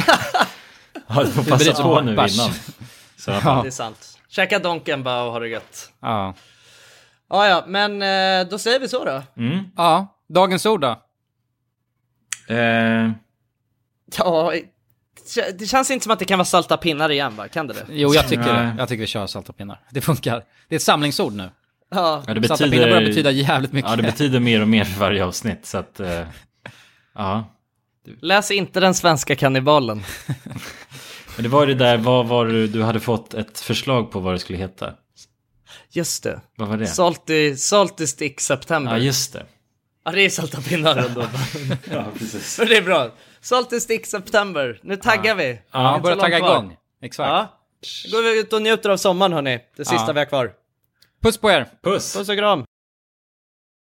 Ja, du får Uber passa Eats på och nu bärs. innan. Så, Ja. Det är sant. Käka donken bara och ha det gött. Ja. Ja, ja, men eh, då säger vi så då. mm. Ja, dagens ord då? eh, Ja, det känns inte som att det kan vara salta pinnar igen, va? Kan det det? Jo, jag tycker Nej. det. Jag tycker vi kör salta pinnar. Det funkar. Det är ett samlingsord nu. Ja, ja, det Salta pinnar börjar betyder, betyda jävligt mycket. ja, det betyder mer och mer för varje avsnitt. Så att, eh, ja. läs inte Den svenska kannibalen. Men det var ju det där, vad var det, du hade fått ett förslag på vad det skulle heta. Just det. Vad var det? Salty, salty stick September. Ja, just det. Ja, det är salta pinnar ändå. Ja, precis. Men det är bra. Salty stick September. Nu taggar vi. Ja, Inte börja så tagga långt kvar. igång. Exakt. Ja. Då går vi ut och njuter av sommaren, hörni. Det sista Ja. vi har kvar. Puss på er! Puss! Puss och kram.